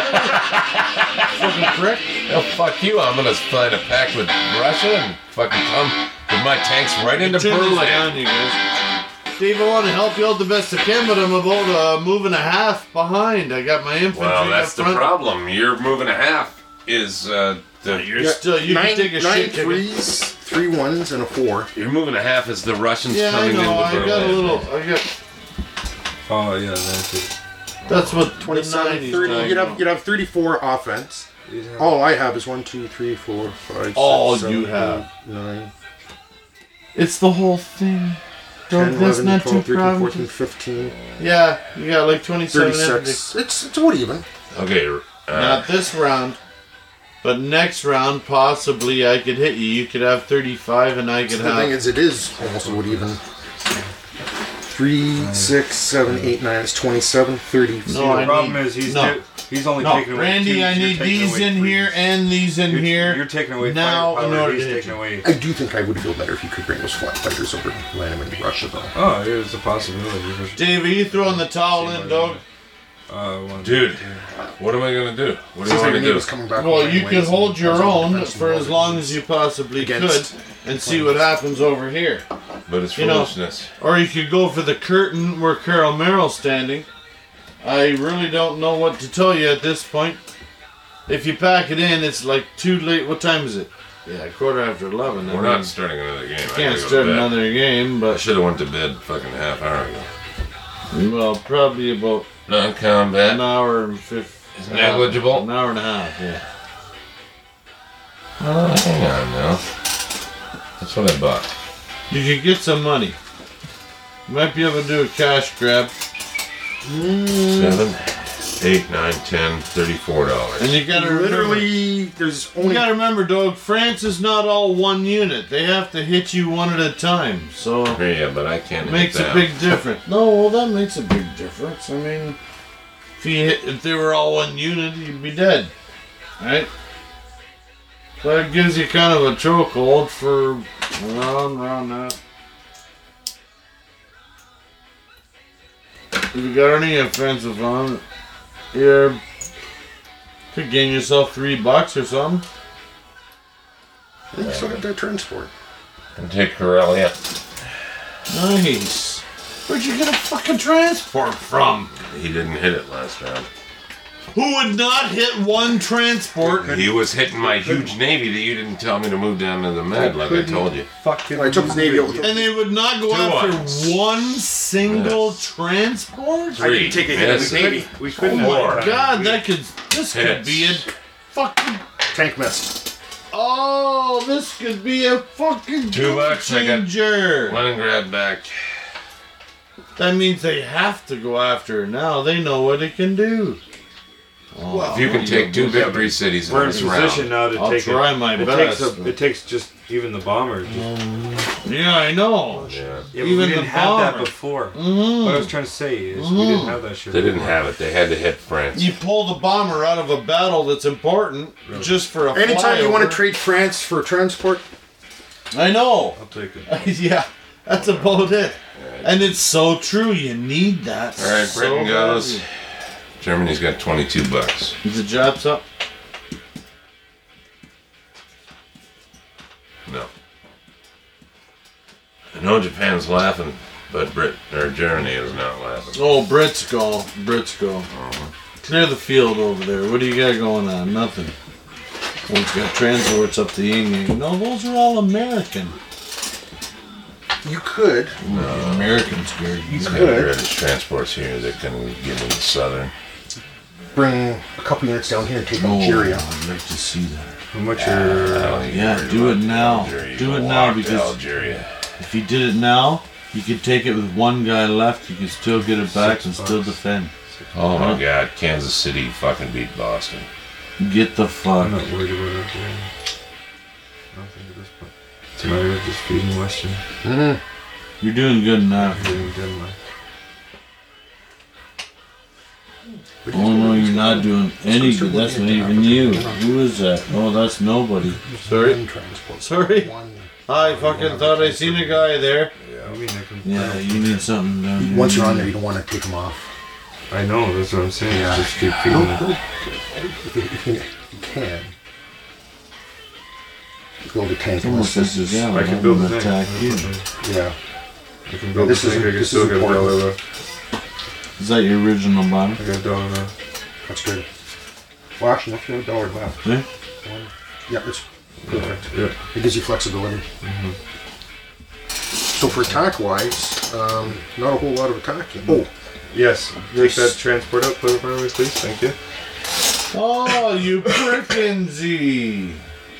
fucking prick. Oh, fuck you. I'm gonna find a pact with Russia and fucking come with my tanks right into Turn this Berlin. down, you guys. Dave, I want to help you out the best I can, but I'm about a move and a half behind. I got my infantry Well, that's up the front. problem. You're moving a half is uh, the You're still, you nine, can take a nine shit kicker. threes, three ones, and a four. you're moving a half is the Russians Yeah, I coming know. into I Berlin. got a little. I got. Oh, yeah, that's it. That's what twenty-seven, twenty-nine thirty. is You'd have, you'd have thirty-four offense. All I have is one, two, three, four, five, All six, you seven, have. eight, nine, It's the whole thing. ten, Don't, that's eleven, not twelve, too thirteen, proud. fourteen, fifteen, Yeah, you got like twenty-seven thirty-six. everything. It's, it's what even. Okay, uh, Not this round, but next round possibly I could hit you. You could have thirty-five, and I could The have. thing is, it is almost what even. Three, six, seven, eight, nine. It's twenty-seven, thirty. See, No, the I problem need- is he's no. di- he's only No, taking away Randy, twos, I you're need taking these away in threes. here and these in You're, here. you're taking away now firepower, in order he's to hit taking you. away. I do think I would feel better if you could bring those flat fighters over and land them in Russia, though. Oh, there's a possibility. There's- Dave, are you throwing the towel in, dog? Uh, one, dude, what am I gonna do? What do you want to do? Coming back Well, with you my could ways hold and your I was on own defense for mode. as long as you possibly Against could and see what happens over here. But it's You know- foolishness. Or you could go for the curtain where Carol Merrill's standing. I really don't know what to tell you at this point. if you pack it in, it's like too late. What time is it? Yeah, quarter after eleven. We're not starting another game. I Can't gotta go to start bed. another game, I but should have went to bed fucking half hour ago. well, probably about an Non-combat. hour and fifty. It's negligible. An hour and a half. Yeah. Oh, hang on now. That's what I bought. You can get some money. You might be able to do a cash grab. Seven, eight, nine, ten, thirty-four dollars. And you gotta remember, Literally, there's you only. gotta remember, dog. France is not all one unit. They have to hit you one at a time. So Yeah, but I can't it hit makes a that. big difference. No, well, that makes a big difference. I mean, if you hit, if they were all one unit, you'd be dead, right? So that gives you kind of a chokehold for around, around that. If you got any offensive on it, you could gain yourself three bucks or something. I think you still got that transport. And take Corellia. Nice. Where'd you get a fucking transport from? He didn't hit it last round. Who would not hit one transport? He was hitting my huge navy that you didn't tell me to move down to the med, like I told you. Fucking. I took the Navy out with And they would not go Two after ones. one single Yes. transport? I didn't take a hit Yes. with Navy. We Oh couldn't. my have god, that could. This could Hits. be a fucking. Tank missed. Oh, this could be a fucking Two bucks, I got changer. Leningrad back. That means they have to go after it now. They know what it can do. Oh, If you can take two victory cities in We're in this position round. now to I'll take try it. my it best, Takes a, but- it takes just even the bomber. Just, Yeah, I know. Yeah. yeah, but even we the didn't have that bomber. before. Mhm. What I was trying to say is we didn't have that shit. They didn't before. have it. They had to hit France. You pull the bomber out of a battle that's important just for a Anytime you want flyover. to trade France for transport, I know. I'll take it. Yeah, that's about it. And it's so true. You need that. All right, so Britain goes. badly. Germany's got twenty-two bucks. Is the Japs up? No. I know Japan's laughing, but Brit or Germany is not laughing. Oh, Brits go. Brits go. Clear the field over there. What do you got going on? Nothing. One's got transports up the Ying Yang. No, those are all American. you could. The Americans scared. You He's got could British transports here that can get into southern. bring a couple units down here and take Oh, Algeria. I'd like to see that. How much I are? don't think Yeah, you're do worried it about now. Algeria. You Do can it now walk to because- Algeria. If you did it now, you could take it with one guy left. You could still get it back Six and still bucks. defend. Oh my Huh? God, Kansas City fucking beat Boston. Get the fuck. I'm not worried about it. Yeah. I don't think at this point. It's a matter of just feeding Western. Mm-hmm. You're doing good enough. Feeding Denmark. Oh no, you're not doing any good. That's not even you. Who is that? Oh, that's nobody. Sorry. Transport. Sorry. One. I fucking thought I seen a guy there. I mean, I can. Yeah, you need something down here. Once you're on there, you don't want to take them off. I know. That's what I'm saying. Yeah. Just keep feeding No, it. no. If you, if you, you can. Build a tank. Someone says this. Yeah, I I'm can build gonna the attack tank. you. Yeah. I can build this the tank. is- I can this still is get a important. dollar. Is that your original bomb? I got a dollar now. That's good. Well, actually, no, you have a dollar left. Yeah. One. Yeah, it's perfect. Yeah. It gives you flexibility. So for attack wise, um, not a whole lot of attacking. Oh, Yes. Take that transport out. Put it for me, please. Thank you. Oh, you prickinsy!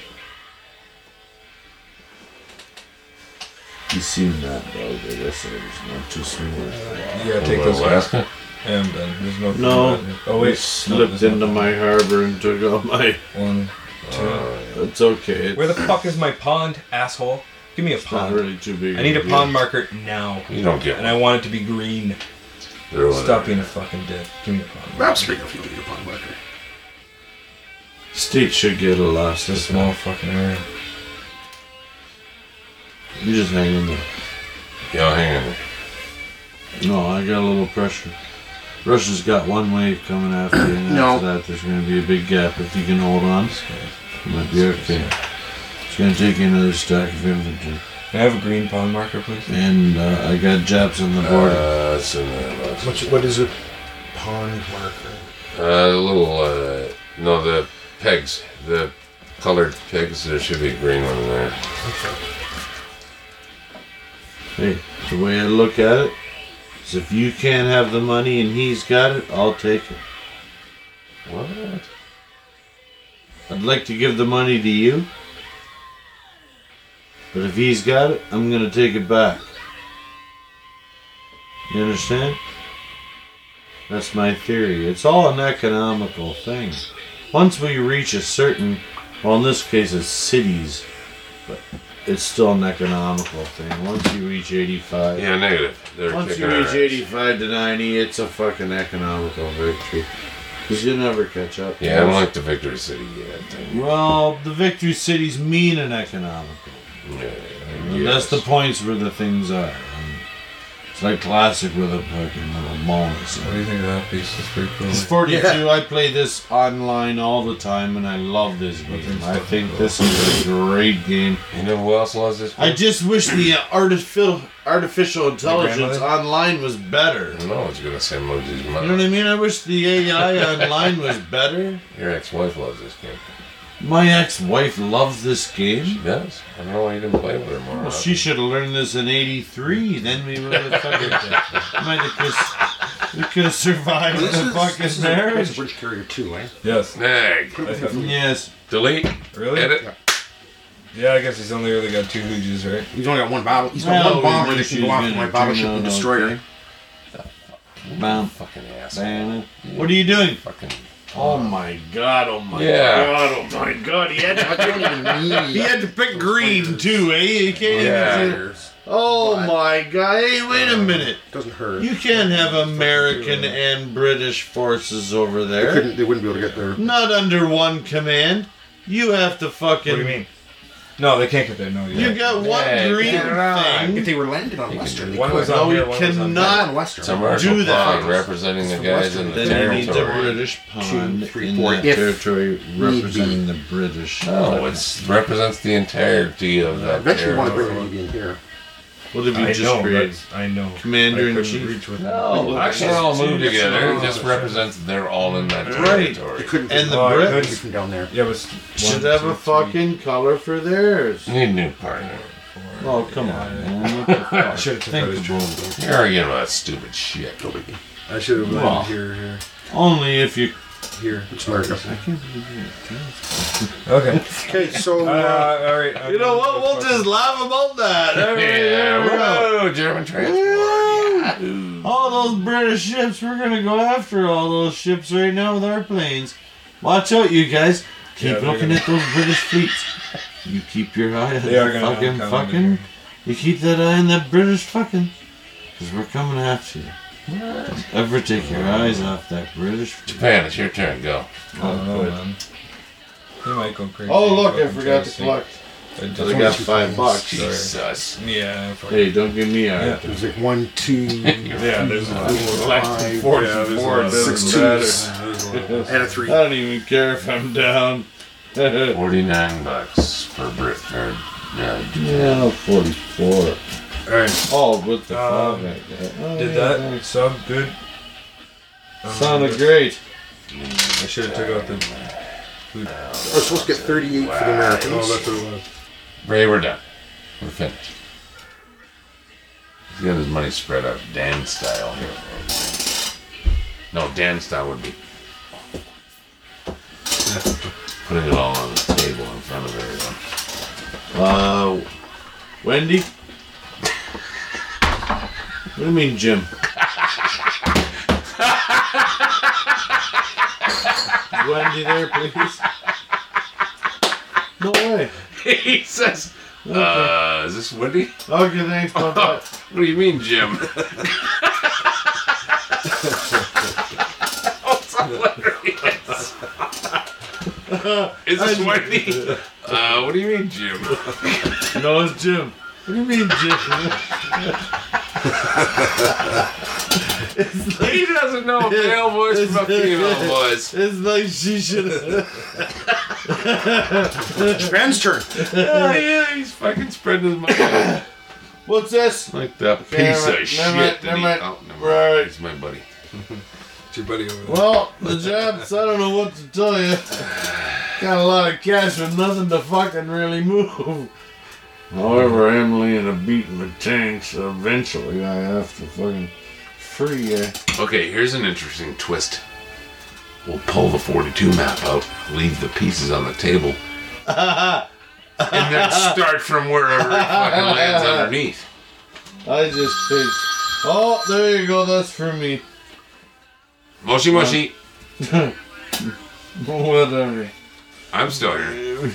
You seen that dog? I guess it was not too smooth. Yeah, take What, those guys. Alaska? And done. There's no. No. Oh We wait. slipped into my harbor and took out my. One. Two. It's okay. It's Where the fuck is my pond, asshole? Give me a not pond. really too big. I need a of pond deal. marker now. You don't get And I want it to be green. They're Stop being a fucking dick. Give me a pond marker. that's big enough you can get a pond marker. State should get a lot. It's a small fucking area. You just hang in there. Yeah, hang on. No, I got a little pressure. Russia's got one wave coming after you, and No. after that there's going to be a big gap. If you can hold on, you might be okay. It's going to take you another stack of infantry. Can I have a green pond marker, please? And uh, I got Japs on the border. Uh, it's in there. What's, what is a pond marker? Uh, a little, uh, no, the pegs. The colored pegs. There should be a green one in there. Hey, the way I look at it is if you can't have the money and he's got it, I'll take it. What? I'd like to give the money to you, but if he's got it, I'm gonna take it back. You understand? That's my theory. It's all an economical thing. Once we reach a certain, well, in this case it's cities, but it's still an economical thing. Once you reach eighty-five, Yeah, negative. They're once kicking you our reach ass. eighty-five to ninety, it's a fucking economical victory. Because you never catch up. Yeah, I don't like the Victory City yet. Well, the victory cities mean an economical. Yeah, And that's the points where the things are. And it's like classic with a fucking little bonus. What do you think of that piece? It's pretty cool. It's forty-two. I play this online all the time, and I love this game. I think this is a great game. You know who else loves this? I just wish the artificial artificial intelligence grandmother? online was better. I know it's gonna say Moses' You know what I mean? I wish the A I online was better. Your ex-wife loves this game. My ex-wife loves this game. She does. I don't know why you didn't play with her more. Well, she should have learned this in eighty-three. Then we would have fucking might have we could have survived This the is, fucking this is marriage. a British carrier too, eh? Yes. Snag. Yes. Delete. Really? Edit. Yeah, I guess he's only really got two Hooges, right? He's only got one battle. He's got Well, one bomber we that knew can she go was after gonna my battleship turn and out destroy okay. her. Bam. Fucking asshole. Bam. What are you doing? Fucking. Oh my god, oh my Yeah. god, oh my god. He had to, I don't even need. he had to pick green too, eh? You can't Yeah. even say, oh my god. Hey, wait a minute. Doesn't hurt. You can't have American and British forces over They there. couldn't. They wouldn't be able to get there. Not under one command. You have to fucking. What do you mean? No, they can't get there. No, You yeah. got one Yeah, green get it on. If thing. they were landed on You Western, can they do One could. was No, on we here, one was on cannot. there. Not on Western. It's a commercial Do that. pond representing the guys in the Then you need the territory. British pond Two, three, in four, that if territory need representing the British. No, it represents the entirety of that Eventually, we want to bring territory. the Navy in here. What have you I just know. created? That's, I know. Commander I in couldn't chief. reach with No, that. actually, all move Yes, together. It no, just no, represents they're all in that Right. territory. They couldn't. And the Oh, I Brits couldn't. from down there. Yeah, it was should one, have two, a three, fucking color for theirs. You need a new partner. four. Oh, come on, man. What the fuck? I should have took Think out his about drone. it. You're arguing about that stupid shit. I should have Well. landed here, here, Only if you. here. It's America. I can't believe it. Okay. Okay, so Uh, uh, all right. You know what? We'll just laugh about that. All right, there we go. Yeah, whoa, German transport. Yahoo. All those British ships, we're gonna go after all those ships right now with our planes. Watch out, you guys. Keep Yeah, they're looking gonna- at those British fleets. You keep your eye on They that are gonna fucking come fucking. under You keep that eye on that British fucking. Because we're coming after you. Don't ever take your eyes off that British fleet. Japan, it's your turn. Go. I don't know, man. He might go crazy. Oh, look, I Fucking forgot to crazy. collect. I I just got five bucks. Jesus. Yeah. fuck. Hey, don't give me a. Yeah. there's like one, two, Yeah, there's a five, four, Yeah, there's a four, lot of doesn't six matter. twos, and a three. I don't even care if I'm down. yeah, Forty-nine bucks for Brit. Or, uh, no, forty-four. Alright. Oh, with the Uh, five like that. Oh, Did yeah, that thanks. sub good? Um, Sounded great. I should have took out the food. I was supposed to get thirty-eight for the Americans. Oh, that's what it was. Ray, we're done. We're finished. He's got his money spread out Dan style here. No, Dan style would be putting it all on the table in front of everyone. Uh, Wendy? What do you mean, Jim? Is Wendy there, please? No way. He says, uh, is this Wendy? Okay, thanks, bye bye. What do you mean, Jim? That's hilarious. Is this Wendy? Uh, what do you mean, Jim? No, it's Jim. What do you mean, Jim? It's like, He doesn't know a male voice from a female voice. it's like she should have. Japan's turn. Yeah, yeah, he's fucking spreading his money out. What's this? Like that piece Never of mind, shit. never mind, that never he- mind. Oh, never mind. Right. He's my buddy. It's your buddy over there. Well, the Japs, I don't know what to tell you. Got a lot of cash with nothing to fucking really move. However, Emily and a beating the tanks, eventually I have to fucking free her. Okay, here's an interesting twist. We'll pull the forty-two map out, leave the pieces on the table, and then start from wherever it fucking lands underneath. I just picked. Oh, there you go. That's for me. Moshi moshi. Whatever. I'm still here.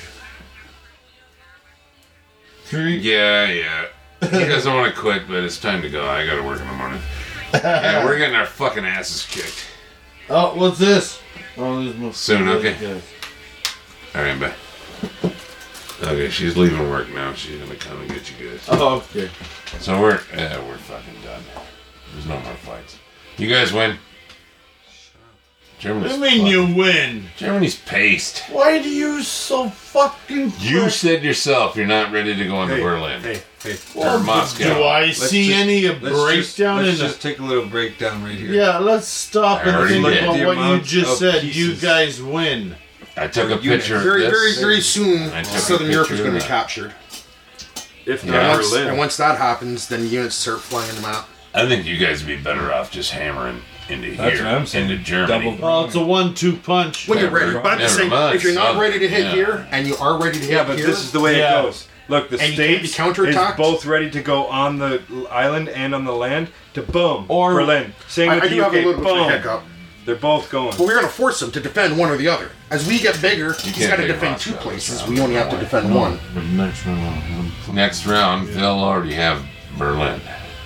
Three. Yeah, yeah. He doesn't want to quit, but it's time to go. I gotta work in the morning. Yeah, we're getting our fucking asses kicked. Oh, what's this? Oh, this must Soon, be okay. good. Alright, bye. Okay, she's leaving work now. She's gonna come and get you guys. Oh, okay. So we're, yeah, we're fucking done. There's no more fights. You guys win. Germany's What do you mean fucked. you win? Germany's paced. Why do you so fucking You quick? said yourself you're not ready to go into Hey, Berlin. Hey, hey. Well, or Moscow. Do I Let's see just- any Let's breakdown just, in let's the... just take a little breakdown right here. Yeah, let's stop I and already think did. about The what you amount just of said. You pieces. guys win. I took a Unit. picture of Very, this. very, very soon, I took a Southern Europe is picture going of to be that. captured. If Yeah. not And once, Berlin. and once that happens, then units start flying them out. I think you guys would be better off just hammering into That's here, what I'm saying. into Germany. Double- Well, it's a one-two punch. When you're Never- ready. But I'm just never saying, mind, if you're not son. ready to hit Yeah. here, and you are ready to Yeah, hit but here, this is the way Yeah. it goes. Look, the And you can't be States is counterattacked? both ready to go on the island and on the land to boom, Or- Berlin. Same I, with I the do U have a K, little bit of a boom. hiccup. They're both going. But we're going to force them to defend one or the other. As we get bigger, he's can't got to take defend Moscow two this places. round. We only have to defend one. But next round, Next round, they'll already have Berlin.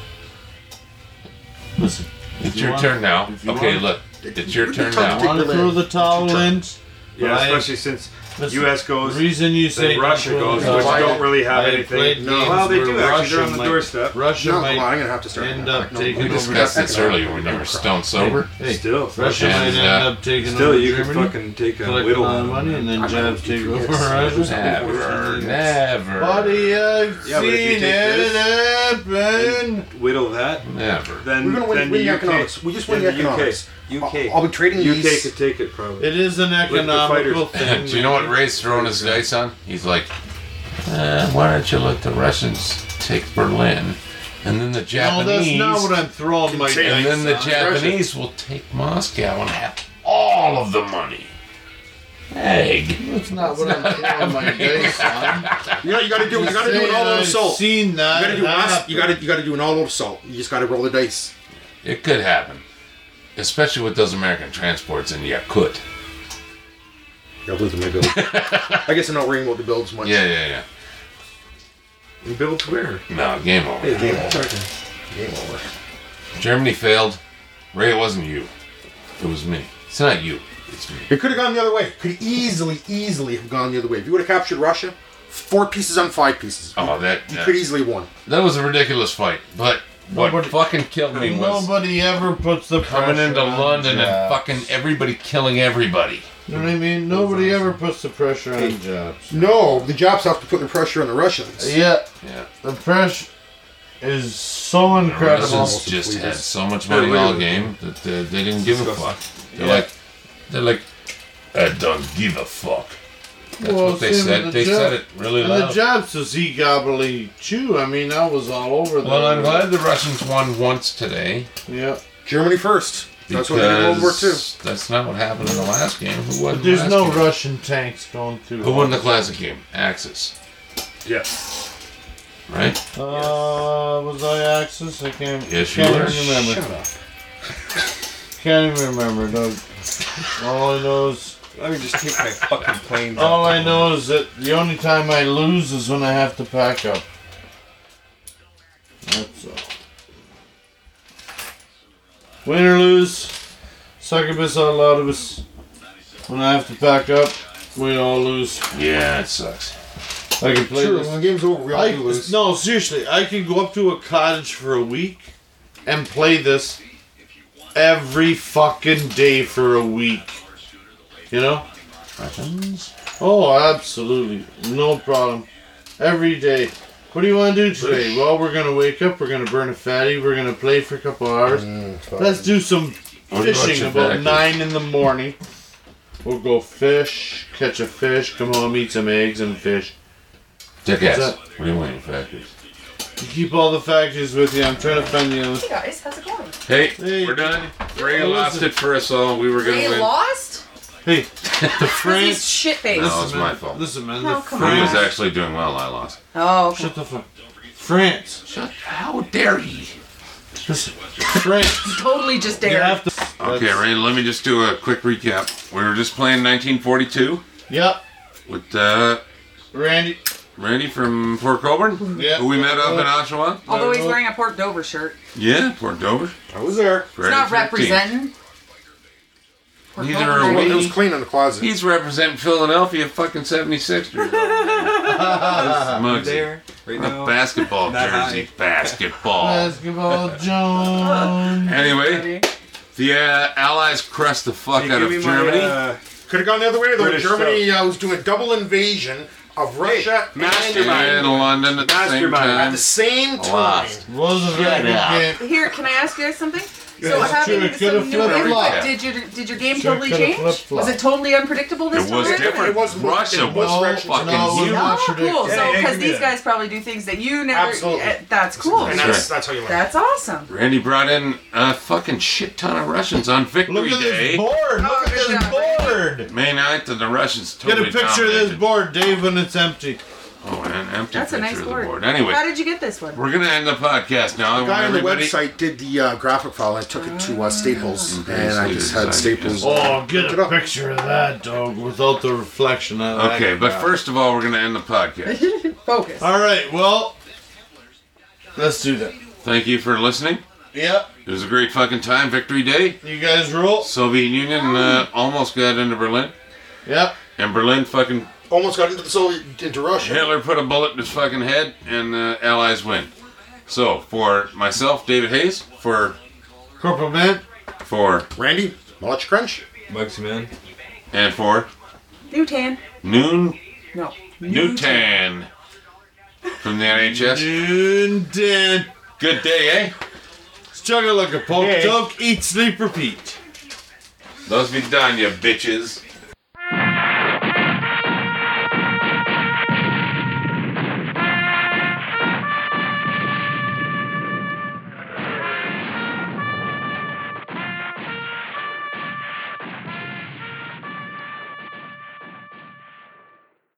listen. It's you your want- turn now. if you Okay, want- look. It's your We're turn talking now. to- Want to throw the towel in? Yeah, But I- especially since listen, U S goes, The reason you say then Russia don't throw goes, the which towel in, don't really have I anything. played No. games Well, they where do actually. Russia They're on the might- doorstep. Russia No, well, might I'm going to have to start. end no, up no, taking We over discussed that this earlier when you were stone sober. Hey, Still, Russia And, might end uh, up taking still, over you could Germany, fucking take a collect a whittle lot of on money, and then I Jabs don't take know if over you forget. Russia. Never, never, Buddy, I've Yeah, but if you seen take it happen. whittle that. never. Then, We're going to win, then win the the U K, economics. We just win then the economics. U K, I'll, I'll be trading U K these. could take it probably. It is an economical thing. Do you know what Ray's throwing his dice on? He's like, uh, why don't you let the Russians take Berlin, and then the No, Japanese, that's not what I'm throwing my and then the dice on. Japanese will take Moscow and have all of the money. Egg. That's not what I'm throwing my dice on. You know, you got to do. You got to do an all-out I've assault. You seen that. got to do. happen. You got to. You got to do an all-out assault. You just got to roll the dice. It could happen, especially with those American transports in Yakut. I'll lose my build. I guess I'm not worrying about the builds much. Yeah, yeah, yeah. You build where? No, game over. Hey, game over. Game over. Germany failed. Ray, it wasn't you. It was me. It's not you. It's me. It could have gone the other way. Could easily, easily have gone the other way. If you would have captured Russia, four pieces on five pieces. Oh, that You that, could easily have won. that was a ridiculous fight. But what Nobody- fucking killed me was Nobody ever puts the coming pressure into on London and Jabs. fucking everybody killing everybody. You know what I mean? Nobody ever puts the pressure on Jabs. No, the Japs have to put the pressure on the Russians. Yeah, Yeah. the pressure is so The incredible. Russians just had so much money all game that uh, they didn't give a fuck. They're Yeah. like, they're like, I don't give a fuck. That's Well, what they same said. with the They Jap- said it really And the loud. Jabs was he gobbly chew. I mean, that was all over the. Well, I'm glad the Russians won once today. Yeah. Germany first. That's what Because they did in World War Two. that's not what happened in the last game. Who won But the there's last no game? Russian tanks going through. Who won the classic game? Axis, Yes. right? Uh, was I Axis? I can't. Yes, you can't were. even remember. Shut up. Can't even remember, Doug. All I know is. Let me just take my fucking planes All up. I know is that the only time I lose is when I have to pack up. That's all. Win or lose, succubus or laudibus. When I have to pack up, we all lose. Yeah, it sucks. I can play True, this. when the game's over, we all I, do lose. no, seriously, I can go up to a cottage for a week and play this every fucking day for a week. You know? Russians? Oh, absolutely. No problem. Every day. What do you want to do today? Well, we're going to wake up, we're going to burn a fatty, we're going to play for a couple hours. Mm, fuck. Let's do some What do you want fishing your about fatty? nine in the morning. We'll go fish, catch a fish, come home, eat some eggs and fish. Jackass. that? What do you want, factors? You keep all the factors with you. I'm trying to find the other. Hey guys, how's it going? Hey, Hey. we're done. Ray Hey, lost listen. it for us all. We were gonna Ray win. lost? Hey, the Because he's France. shit faced. No, it's man, my fault. Listen, man. Oh, the come Ray was on. France. actually doing well. I lost. Oh, okay. Shut the fuck. France. Shut. How dare you? Listen. France. Totally just You dared. have to. Okay, That's- Ray. Let me just do a quick recap. We were just playing nineteen forty-two Yep. with uh, Randy. Randy from Port Colborne, Yeah. who we met up in Oshawa. Although he's wearing a Port Dover shirt. Yeah, Port Dover. I was there. It's Friday not thirteenth. representing. Port Neither Dover, are baby. we. It was clean in the closet. He's representing Philadelphia, fucking seventy-sixers. Mugsy. There, right A now. basketball Not jersey. high. Basketball. Basketball Jones. Anyway, the uh, Allies crushed the fuck Hey, out give of me Germany. My, uh, Could have gone the other way though. British Germany uh, was doing double invasion of Russia mastermind. and London at the same Mastermind. at time. the same time. Lost. Was a very good up. game. Here, can I ask you guys something? Yeah, So it's having true, it coulda some new flipped input, flop. did your did your game Sure totally coulda change? flip flop. Was it totally unpredictable this It was time? different. It was- Russia it was was fucking no, huge. no. Oh, cool. Yeah, So, yeah, because give me these that. guys probably do things that you never. Absolutely. eh, That's cool. And That's that's, right. that's how you learn. That's awesome. Randy brought in a fucking shit ton of Russians on Victory Look at Day, this board. Look Oh, at good this job, board. May ninth, and the Russians Get totally a picture of this dominated. board, Dave, when it's empty. Oh, an empty That's a picture nice of the board. board. Anyway, How did you get this one? we're gonna end the podcast now. The guy on the Everybody- website did the uh, graphic file. I took it to uh, Staples, Okay, and so I you just had decided Staples. to- Oh, get Look it a up. picture of that, dog, without the reflection of that. Okay, but crap. first of all, we're gonna end the podcast. Focus. All right, well, let's do that. Thank you for listening. Yep, It was a great fucking time. Victory Day. you guys rule. Soviet Union uh, almost got into Berlin, Yep. and Berlin fucking Almost got into the Soviet, into Russia. Hitler put a bullet in his fucking head, and the Allies win. So for myself, David Hayes, for Corporal Man. for Randy, Mulch Crunch. Bugsy Man. and for Newtan. Noon No. Newtan from the N H S. Noon ten. Good day, eh? Chugga like a poke Hey. joke, eat, sleep, repeat. Those be done, you bitches.